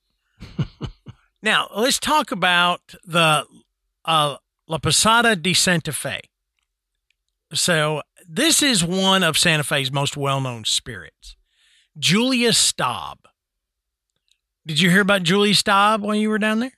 Now, let's talk about the La Posada de Santa Fe. So this is one of Santa Fe's most well-known spirits, Julia Staub. Did you hear about Julia Staub while you were down there?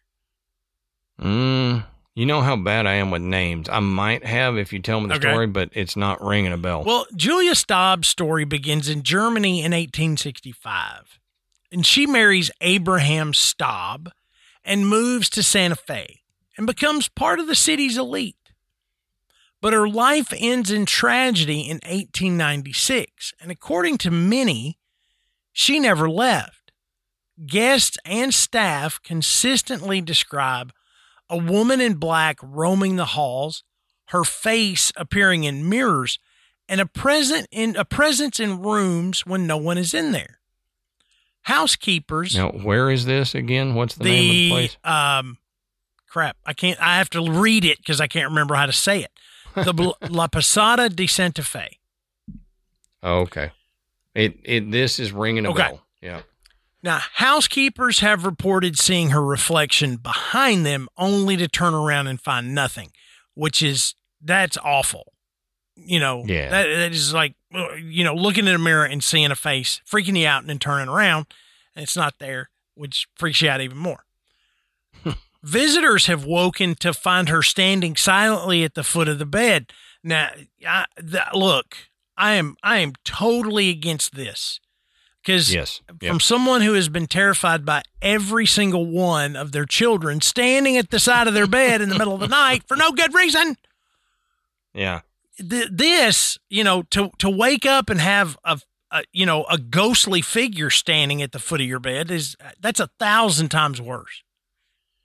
You know how bad I am with names. I might have if you tell me the story, but it's not ringing a bell. Well, Julia Staub's story begins in Germany in 1865, and she marries Abraham Staub and moves to Santa Fe and becomes part of the city's elite. But her life ends in tragedy in 1896, and according to many, she never left. Guests and staff consistently describe a woman in black roaming the halls, her face appearing in mirrors, and a presence in rooms when no one is in there. Housekeepers. Now, where is this again? What's the name of the place? Crap. I have to read it because I can't remember how to say it. The La Posada de Santa Fe. Oh, okay. This is ringing a bell. Yeah. Now, housekeepers have reported seeing her reflection behind them only to turn around and find nothing, that's awful. That is like, looking in a mirror and seeing a face, freaking you out and then turning around and it's not there, which freaks you out even more. Visitors have woken to find her standing silently at the foot of the bed. Now, look, I am totally against this because from someone who has been terrified by every single one of their children standing at the side of their bed in the middle of the night for no good reason. Yeah. This, to wake up and have a ghostly figure standing at the foot of your bed that's 1,000 times worse. Yeah.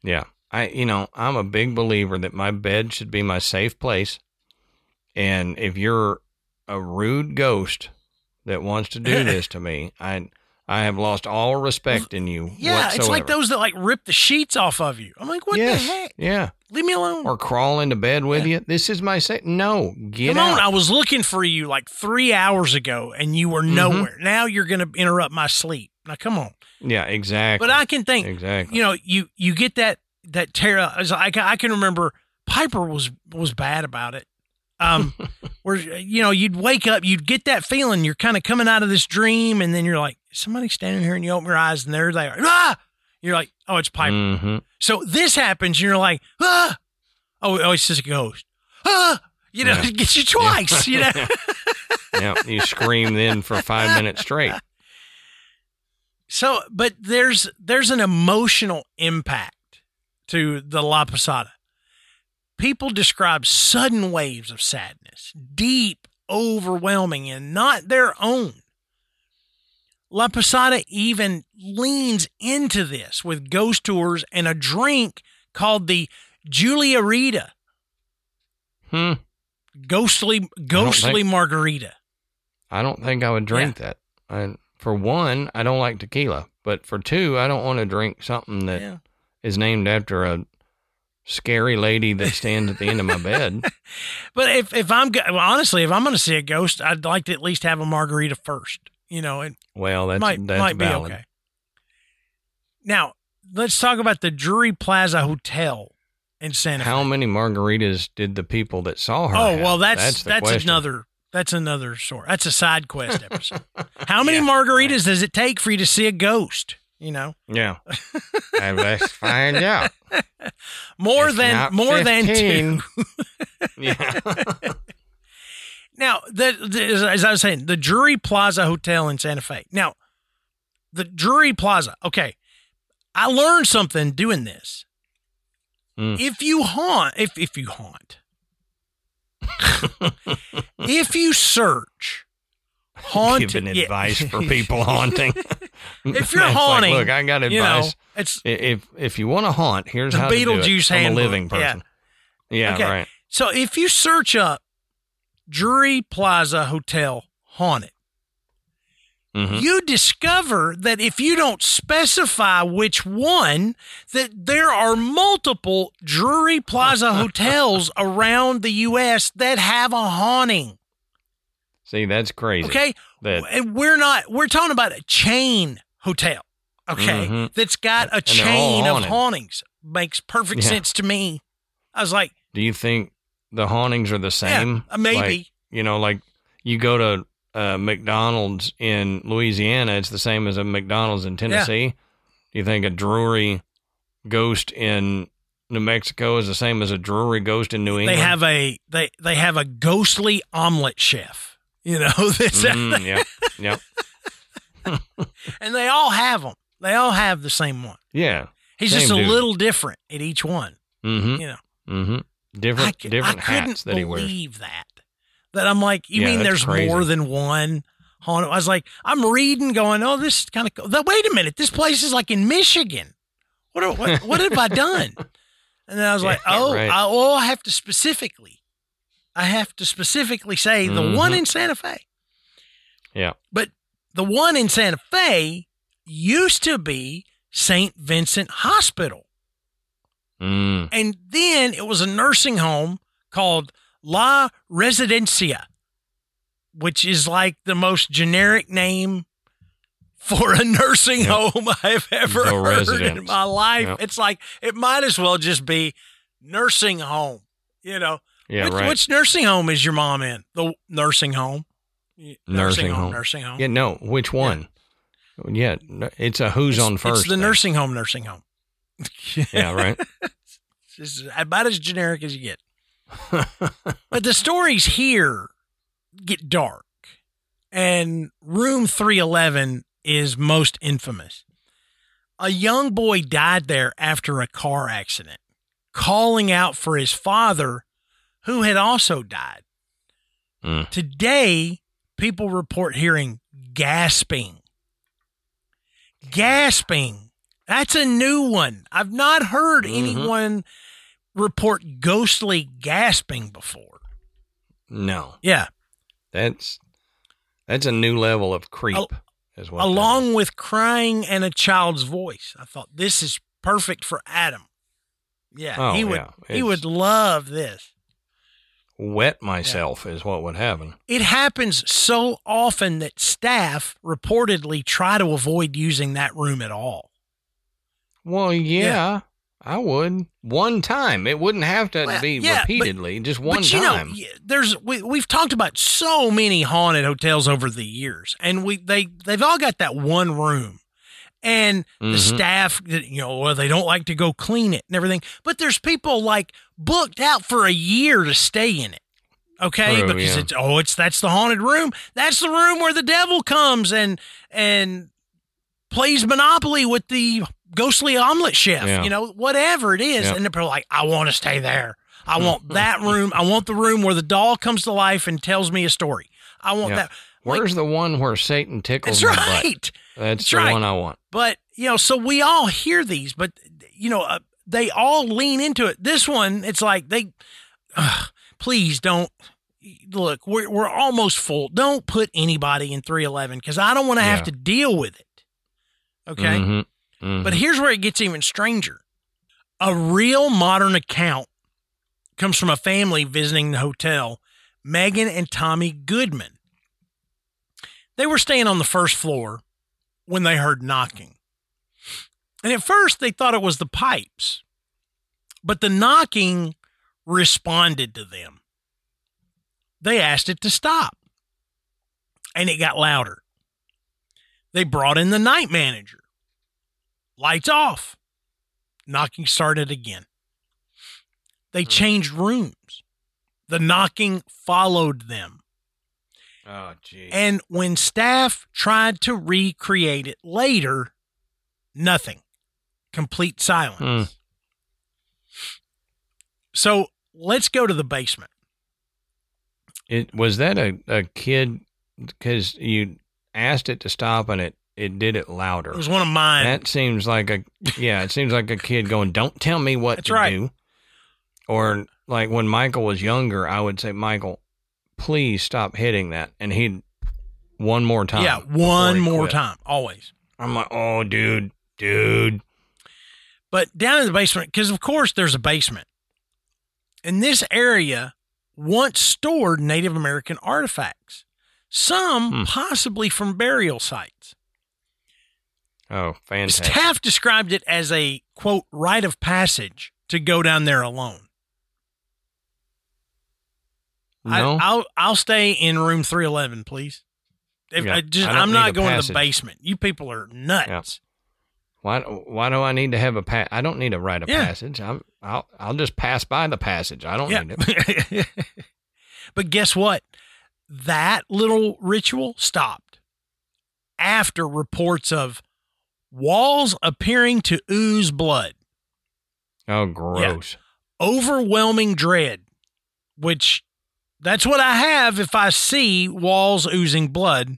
I'm a big believer that my bed should be my safe place. And if you're a rude ghost that wants to do this to me, I have lost all respect in you whatsoever. It's like those that like rip the sheets off of you. I'm like, what the heck? Yeah. Leave me alone. Or crawl into bed with you. This is my safe. No, get Come out. on, I was looking for you like 3 hours ago and you were nowhere. Now you're going to interrupt my sleep. Now, come on. Yeah, exactly. But I can think, exactly. You get that terror. I can remember Piper was bad about it. Where, you'd wake up, you'd get that feeling you're kind of coming out of this dream, and then you're like, is somebody standing here, and you open your eyes, and there they are. Ah! You're like, oh, it's Piper. Mm-hmm. So this happens, and you're like, ah! Oh, it's just a ghost. Ah! It gets you twice, Yeah, you scream then for 5 minutes straight. So, but there's an emotional impact to the La Posada. People describe sudden waves of sadness, deep, overwhelming, and not their own. La Posada even leans into this with ghost tours and a drink called the Julia Rita. Ghostly margarita. I don't think I would drink that. For one, I don't like tequila, but for two, I don't want to drink something that is named after a scary lady that stands at the end of my bed. But if I'm going to see a ghost, I'd like to at least have a margarita first. Well, that's might valid. be okay. Now let's talk about the Drury Plaza Hotel in Santa Fe. How many margaritas did the people that saw her? Oh, have? well, that's question. another story. That's a side quest episode. How many margaritas does it take for you to see a ghost? Yeah. And let's find out. More than 2. Yeah. Now, as I was saying, the Drury Plaza Hotel in Santa Fe. Now, the Drury Plaza. Okay, I learned something doing this. If you search haunted, giving advice for people haunting. If you're haunting, look, I got advice. If you want to haunt, here's how to do it. Beetlejuice I'm a handbook. living person. Yeah, okay. right. So if you search up Drury Plaza Hotel haunted, you discover that if you don't specify which one, that there are multiple Drury Plaza hotels around the U.S. that have a haunting. See, that's crazy. Okay. And we're talking about a chain hotel. Okay. That's got a chain of hauntings. Makes perfect sense to me. I was like, do you think the hauntings are the same? Yeah, maybe. Like you go to McDonald's in Louisiana, it's the same as a McDonald's in Tennessee. Yeah. Do you think a Drury ghost in New Mexico is the same as a Drury ghost in New England? They have a ghostly omelet chef. That's yep. And they all have them. They all have the same one. Yeah. He's just a little different at each one. Different hats that he wears. I couldn't believe that. That I'm like, you mean there's crazy. More than one haunted? I was like, I'm reading going, oh, this is kind of cool. Wait a minute. This place is like in Michigan. What have I done? And then I was like, right. I have to specifically say the one in Santa Fe. Yeah. But the one in Santa Fe used to be St. Vincent Hospital. And then it was a nursing home called La Residencia, which is like the most generic name for a nursing home I've ever heard in my life. Yep. It's like, it might as well just be nursing home, Yeah, Which nursing home is your mom in? The nursing home? Nursing home. Yeah, no, which one? Yeah, it's a who's on first. It's the nursing home. Yeah, right. It's about as generic as you get. But the stories here get dark, and room 311 is most infamous. A young boy died there after a car accident, calling out for his father, who had also died. Today, people report hearing gasping That's a new one. I've not heard anyone report ghostly gasping before. No. Yeah. That's a new level of creep. Is what Along with crying and a child's voice. I thought this is perfect for Adam. Yeah, he would love this. Wet myself is what would happen. It happens so often that staff reportedly try to avoid using that room at all. Well, yeah. I would. One time. It wouldn't have to be repeatedly, just one time. We've talked about so many haunted hotels over the years, and they've all got that one room. And the staff, they don't like to go clean it and everything. But there's people like booked out for a year to stay in it. Okay, because that's the haunted room. That's the room where the devil comes and plays Monopoly with the ghostly omelet chef, whatever it is. Yeah. And they're like, I want to stay there. I want that room. I want the room where the doll comes to life and tells me a story. I want that. Where's the one where Satan tickles my butt? That's the one I want. But, so we all hear these, but, they all lean into it. This one, it's like please don't. Look, we're almost full. Don't put anybody in 311 because I don't want to have to deal with it. Okay? Mm-hmm. But here's where it gets even stranger. A real modern account comes from a family visiting the hotel, Megan and Tommy Goodman. They were staying on the first floor when they heard knocking. And at first they thought it was the pipes, but the knocking responded to them. They asked it to stop, and it got louder. They brought in the night manager. Lights off. Knocking started again. They changed rooms. The knocking followed them. Oh, geez. And when staff tried to recreate it later, nothing. Complete silence. So let's go to the basement. Was that a kid? Because you asked it to stop and it did it louder. It was one of mine. That seems like it seems like a kid going, don't tell me what to do. Or like when Michael was younger, I would say, Michael, please stop hitting that. And he'd one more time. Yeah, one more time, always. I'm like, oh, dude. But down in the basement, because of course there's a basement. And this area once stored Native American artifacts, some possibly from burial sites. Oh, fantastic. Staff described it as a, quote, rite of passage to go down there alone. No. I'll stay in room 311, please. I'm not going to the basement. You people are nuts. Yeah. Why do I need to have I don't need a rite of passage. I'll just pass by the passage. I don't need it. But guess what? That little ritual stopped after reports of walls appearing to ooze blood. Oh, gross. Yeah. Overwhelming dread, which that's what I have if I see walls oozing blood.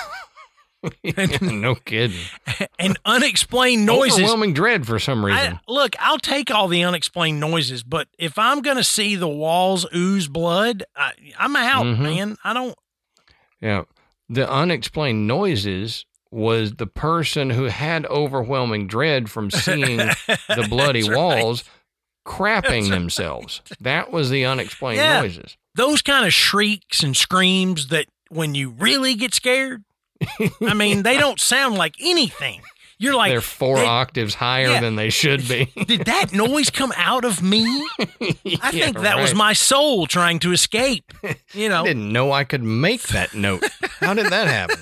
No kidding. And unexplained noises. Overwhelming dread for some reason. I'll take all the unexplained noises, but if I'm going to see the walls ooze blood, I'm out, man. I don't. Yeah. The unexplained noises was the person who had overwhelming dread from seeing the bloody walls crapping themselves. That was the unexplained noises. Those kind of shrieks and screams that when you really get scared, I mean, they don't sound like anything. You're like, they're four octaves higher than they should be. Did that noise come out of me? I think that was my soul trying to escape. I didn't know I could make that note. How did that happen?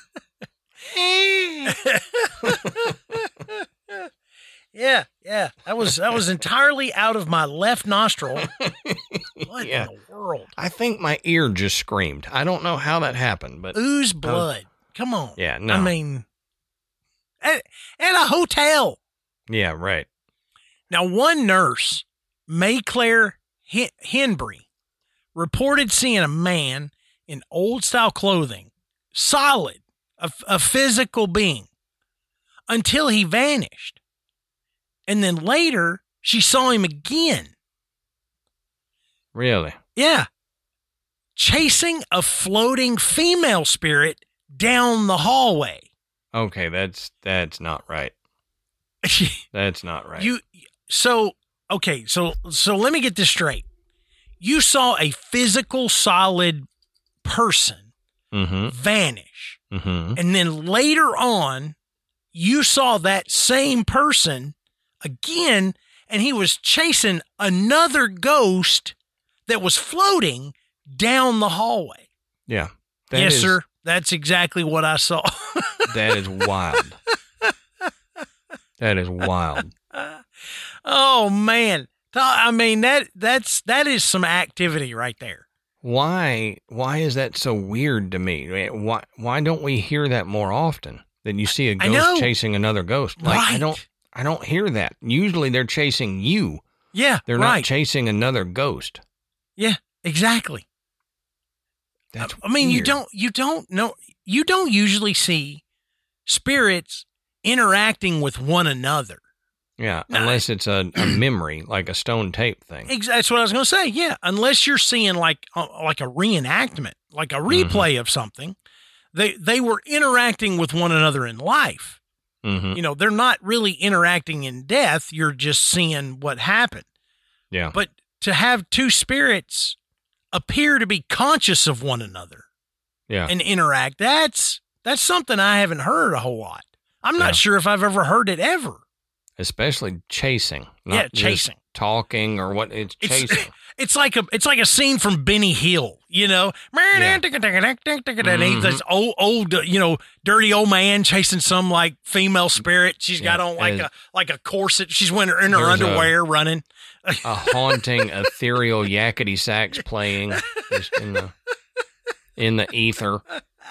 Yeah. That was entirely out of my left nostril. What in the world? I think my ear just screamed. I don't know how that happened, but ooze blood. Come on. Yeah, no. I mean, at a hotel. Yeah, right. Now, one nurse, Mayclaire Henbury, reported seeing a man in old-style clothing, solid, a physical being, until he vanished. And then later, she saw him again. Really? Yeah. Chasing a floating female spirit down the hallway. Okay, that's not right. That's not right. So let me get this straight. You saw a physical, solid person vanish. Mm-hmm. And then later on, you saw that same person again, and he was chasing another ghost that was floating down the hallway. Yeah. Yes, sir. That's exactly what I saw. That is wild. That is wild. Oh, man. I mean, that is some activity right there. Why is that so weird to me? Why don't we hear that more often? That you see a ghost chasing another ghost? Like, right. I don't hear that. Usually they're chasing you. Yeah, They're not chasing another ghost. Yeah, exactly. That's I mean, weird. you don't usually see spirits interacting with one another. Yeah, unless it's a memory, like a stone tape thing. That's what I was going to say. Yeah, unless you're seeing like a reenactment, like a replay of something. They were interacting with one another in life. Mm-hmm. You know, they're not really interacting in death. You're just seeing what happened. Yeah. But to have two spirits appear to be conscious of one another and interact, that's something I haven't heard a whole lot. I'm not sure if I've ever heard it ever. Especially chasing. Not chasing. Just talking or what, it's chasing. It's like a scene from Benny Hill, you know. And he's this old, dirty old man chasing some like female spirit. She's got on like a corset. She's in her underwear running. A haunting ethereal yakety sax playing just in the ether.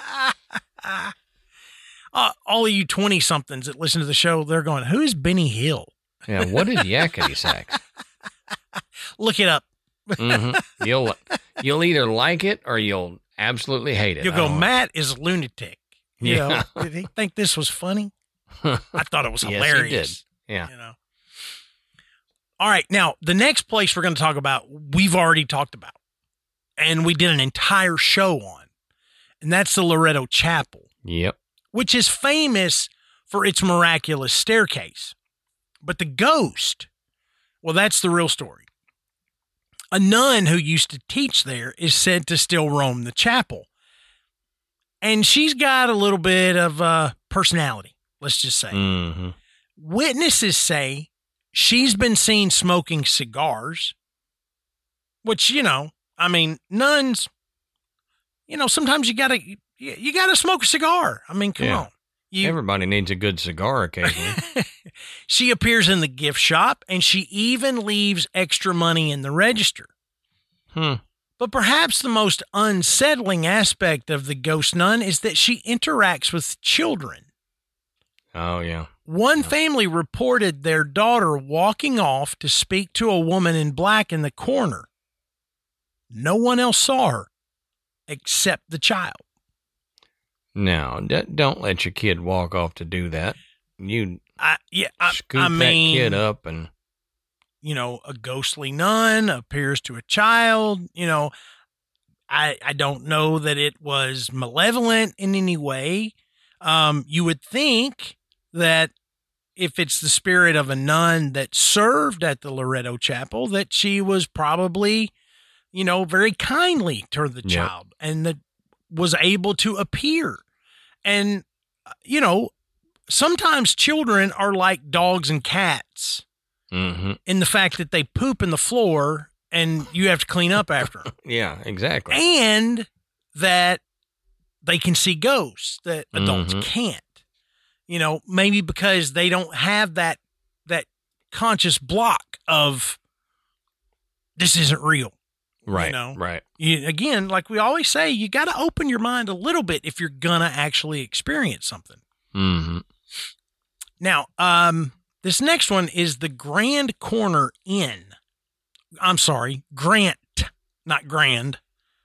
All of you 20-somethings that listen to the show, they're going, who is Benny Hill? Yeah, what is yakety sax? Look it up. Mm-hmm. You'll either like it or you'll absolutely hate it. You'll go, Matt is a lunatic. You know, did he think this was funny? I thought it was hilarious. Yes, he did. Yeah. You know. All right, now the next place we're going to talk about, we've already talked about, and we did an entire show on, and that's the Loretto Chapel. Yep. Which is famous for its miraculous staircase. But the ghost, well, that's the real story. A nun who used to teach there is said to still roam the chapel. And she's got a little bit of personality, let's just say. Mm-hmm. Witnesses say she's been seen smoking cigars, which, nuns, sometimes you gotta smoke a cigar. I mean, come on. Everybody needs a good cigar occasionally. She appears in the gift shop, and she even leaves extra money in the register. But perhaps the most unsettling aspect of the ghost nun is that she interacts with children. Oh, yeah. One family reported their daughter walking off to speak to a woman in black in the corner. No one else saw her except the child. No, don't let your kid walk off to do that. Scoop that kid up and... a ghostly nun appears to a child. I don't know that it was malevolent in any way. You would think that if it's the spirit of a nun that served at the Loretto Chapel, that she was probably, very kindly toward the child and that was able to appear. And, sometimes children are like dogs and cats in the fact that they poop in the floor and you have to clean up after them. Yeah, exactly. And that they can see ghosts that adults can't. Maybe because they don't have that conscious block of this isn't real. Right. Right. Again, like we always say, you got to open your mind a little bit if you're going to actually experience something. Mm-hmm. Now, this next one is the Grand Corner Inn. I'm sorry, Grant, not Grand.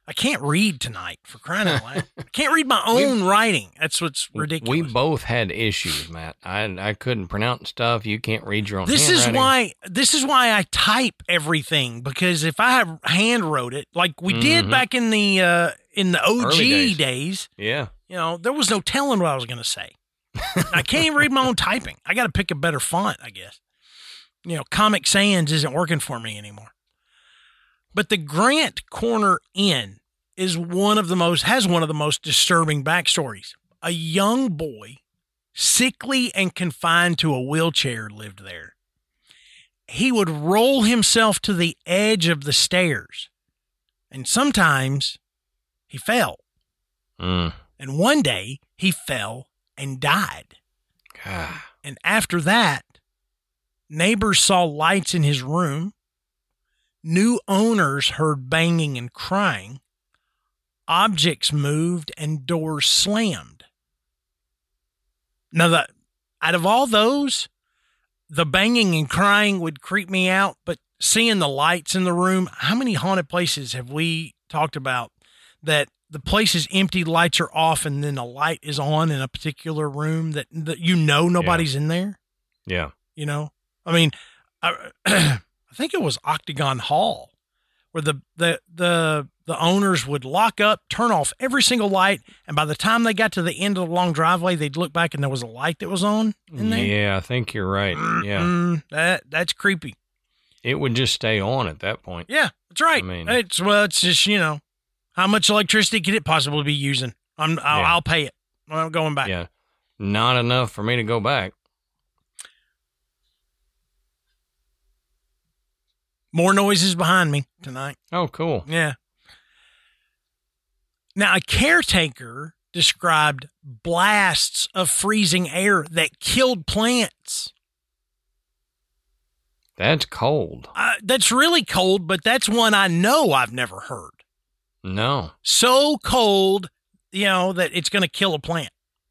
I can't read tonight, for crying out loud. I can't read my own writing. That's what's ridiculous. We both had issues, Matt. I couldn't pronounce stuff. You can't read your own This handwriting. is why I type everything, because if I have hand wrote it, like we did back in the OG Early days, Yeah. you know, there was no telling what I was going to say. I can't even read my own typing. I got to pick a better font, I guess. You know, Comic Sans isn't working for me anymore. But the Grant Corner Inn has one of the most disturbing backstories. A young boy, sickly and confined to a wheelchair, lived there. He would roll himself to the edge of the stairs, and sometimes he fell. And one day he fell and died. God. And after that, neighbors saw lights in his room. New owners heard banging and crying. Objects moved and doors slammed. Now, out of all those, the banging and crying would creep me out, but seeing the lights in the room, how many haunted places have we talked about that the place is empty, lights are off, and then a light is on in a particular room that you know nobody's in there? Yeah. You know? I mean, I think it was Octagon Hall, where the owners would lock up, turn off every single light, and by the time they got to the end of the long driveway, they'd look back and there was a light that was on in there. Yeah, I think you're right. Yeah. That's creepy. It would just stay on at that point. Yeah, that's right. I mean- it's just, you know, how much electricity could it possibly be using? I'll pay it. I'm going back. Yeah. Not enough for me to go back. More noises behind me tonight. Oh, cool. Yeah. Now, a caretaker described blasts of freezing air that killed plants. That's cold. That's really cold, but that's one I know I've never heard. No. So cold, you know, that it's going to kill a plant.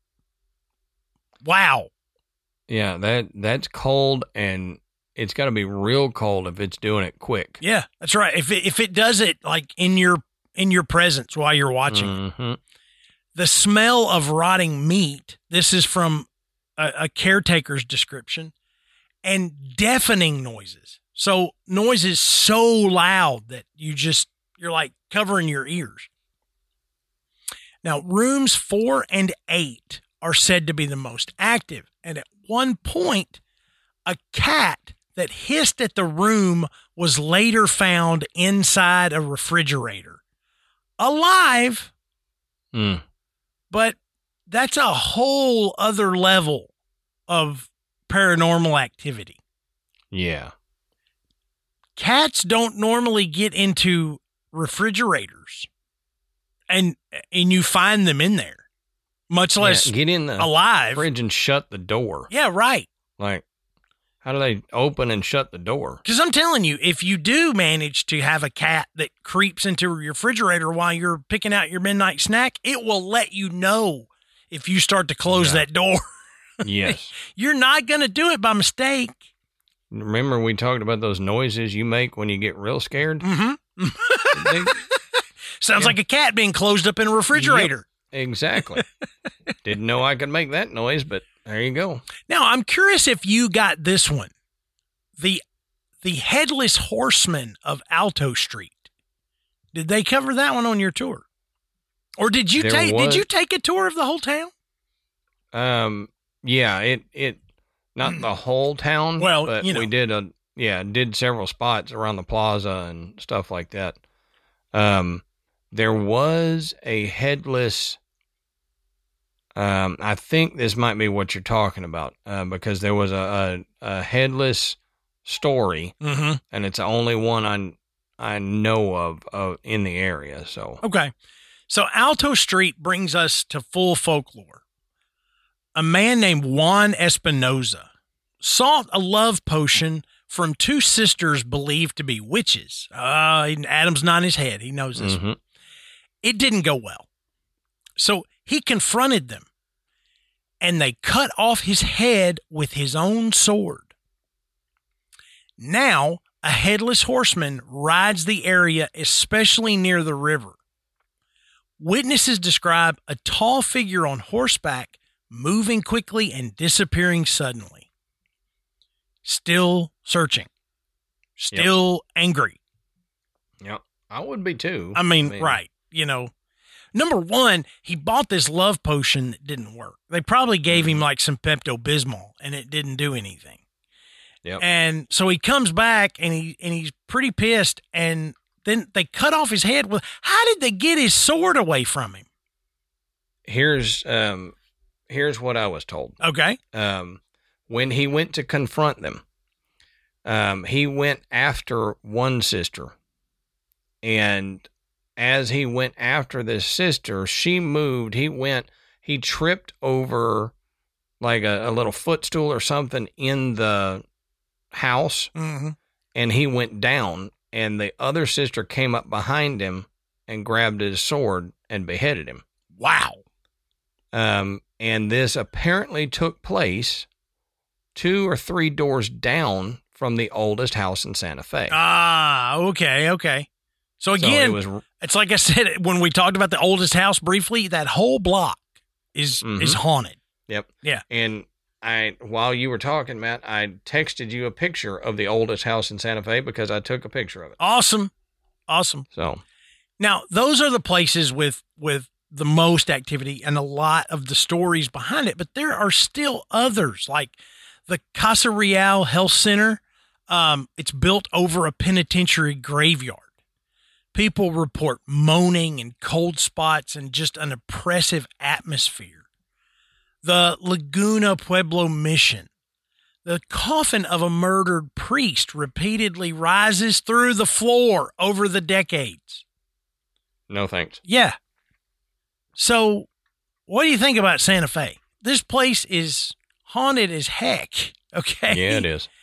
Wow. Yeah, that's cold, and it's got to be real cold if it's doing it quick. Yeah, that's right. If it does it like in your presence while you're watching. Mm-hmm. The smell of rotting meat, this is from a caretaker's description, and deafening noises. So noises so loud that you're like covering your ears. Now, rooms 4 and 8 are said to be the most active. And at one point, a cat that hissed at the room was later found inside a refrigerator. Alive, but that's a whole other level of paranormal activity. Yeah. Cats don't normally get into refrigerators, and you find them in there, much less get in the alive. fridge and shut the door. Yeah, right. Like, how do they open and shut the door? Because I'm telling you, if you do manage to have a cat that creeps into your refrigerator while you're picking out your midnight snack, it will let you know if you start to close that door. Yes. You're not going to do it by mistake. Remember we talked about those noises you make when you get real scared? Mm-hmm. Sounds like a cat being closed up in a refrigerator. Yep, exactly. Didn't know I could make that noise, but there you go. Now, I'm curious if you got this one. The Headless Horseman of Alto Street. Did they cover that one on your tour? Or did you take a tour of the whole town? Yeah, it not the whole town. Well, but you know. we did several spots around the plaza and stuff like that. There was a headless. I think this might be what you're talking about, because there was a headless story, and it's the only one I know of in the area. So okay, so Alto Street brings us to full folklore. A man named Juan Espinoza sought a love potion from two sisters believed to be witches. Adam's nodding his head. He knows this. Mm-hmm. It didn't go well. So he confronted them, and they cut off his head with his own sword. Now, a headless horseman rides the area, especially near the river. Witnesses describe a tall figure on horseback moving quickly and disappearing suddenly. Still searching. Still angry. Yep. I would be too. I mean, right. You know, number one, he bought this love potion that didn't work. They probably gave him like some Pepto-Bismol and it didn't do anything. Yep. And so he comes back and he's pretty pissed, and then they cut off his head. How did they get his sword away from him? Here's what I was told. Okay. When he went to confront them, he went after one sister, and as he went after this sister, she moved. He tripped over like a little footstool or something in the house, and he went down, and the other sister came up behind him and grabbed his sword and beheaded him. Wow. And this apparently took place 2 or 3 doors down from the oldest house in Santa Fe. Ah, okay. So again, it's like I said, when we talked about the oldest house briefly, that whole block is haunted. Yep. Yeah. And while you were talking, Matt, I texted you a picture of the oldest house in Santa Fe because I took a picture of it. Awesome. So now those are the places with the most activity and a lot of the stories behind it, but there are still others like the Casa Real Health Center. It's built over a penitentiary graveyard. People report moaning and cold spots and just an oppressive atmosphere. The Laguna Pueblo Mission. The coffin of a murdered priest repeatedly rises through the floor over the decades. No thanks. Yeah. So what do you think about Santa Fe? This place is haunted as heck. Okay. Yeah, it is.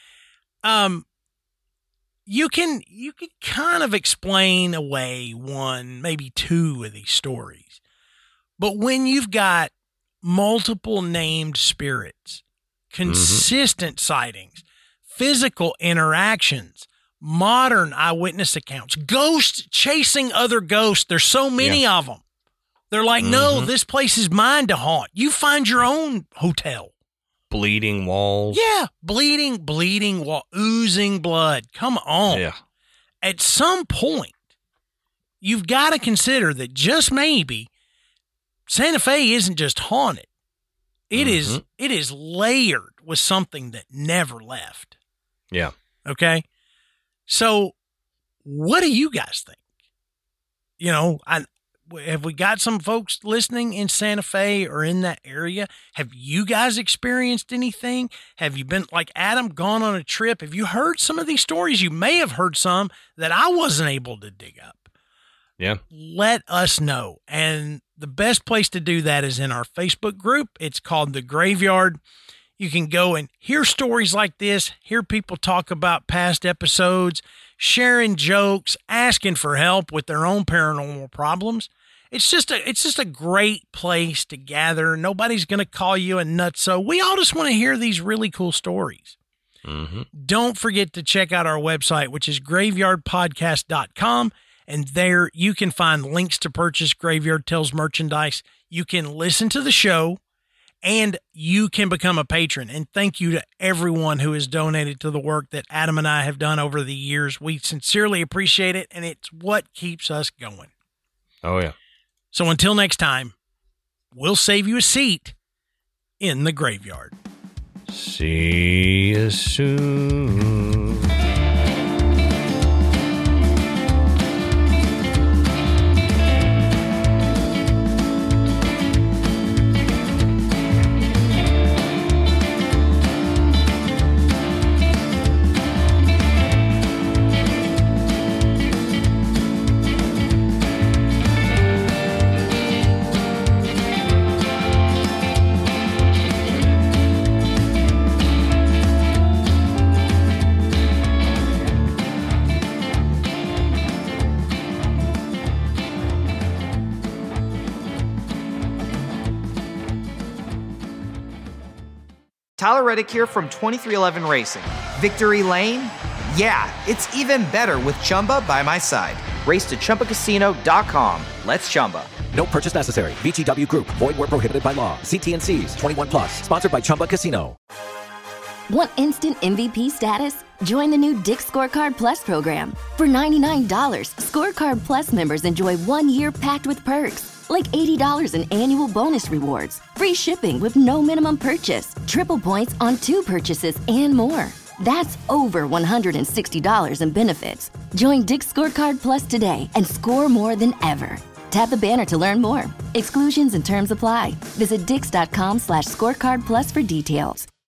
You can kind of explain away one, maybe two of these stories. But when you've got multiple named spirits, consistent sightings, physical interactions, modern eyewitness accounts, ghosts chasing other ghosts. There's so many of them. They're like, no, this place is mine to haunt. You find your own hotel. Bleeding walls. Yeah. Bleeding wall, oozing blood. Come on. Yeah. At some point, you've got to consider that just maybe Santa Fe isn't just haunted. It is layered with something that never left. Yeah. Okay. So what do you guys think? You know, have we got some folks listening in Santa Fe or in that area? Have you guys experienced anything? Have you been, like Adam, gone on a trip? Have you heard some of these stories? You may have heard some that I wasn't able to dig up. Yeah. Let us know. And the best place to do that is in our Facebook group. It's called The Graveyard. You can go and hear stories like this, hear people talk about past episodes, sharing jokes, asking for help with their own paranormal problems. It's just a great place to gather. Nobody's going to call you a nutso. We all just want to hear these really cool stories. Don't forget to check out our website, which is graveyardpodcast.com. And there you can find links to purchase Graveyard Tales merchandise. You can listen to the show, and you can become a patron. And thank you to everyone who has donated to the work that Adam and I have done over the years. We sincerely appreciate it, and it's what keeps us going. Oh, yeah. So until next time, we'll save you a seat in the graveyard. See you soon. Tyler Reddick here from 2311 Racing. Victory Lane? Yeah, it's even better with Chumba by my side. Race to ChumbaCasino.com. Let's Chumba. No purchase necessary. VGW Group. Void where prohibited by law. See T&Cs. 21 plus. Sponsored by Chumba Casino. Want instant MVP status? Join the new Dick's Scorecard Plus program. For $99, Scorecard Plus members enjoy 1 year packed with perks, like $80 in annual bonus rewards, free shipping with no minimum purchase, triple points on 2 purchases, and more. That's over $160 in benefits. Join Dick's Scorecard Plus today and score more than ever. Tap the banner to learn more. Exclusions and terms apply. Visit dix.com/scorecard plus for details.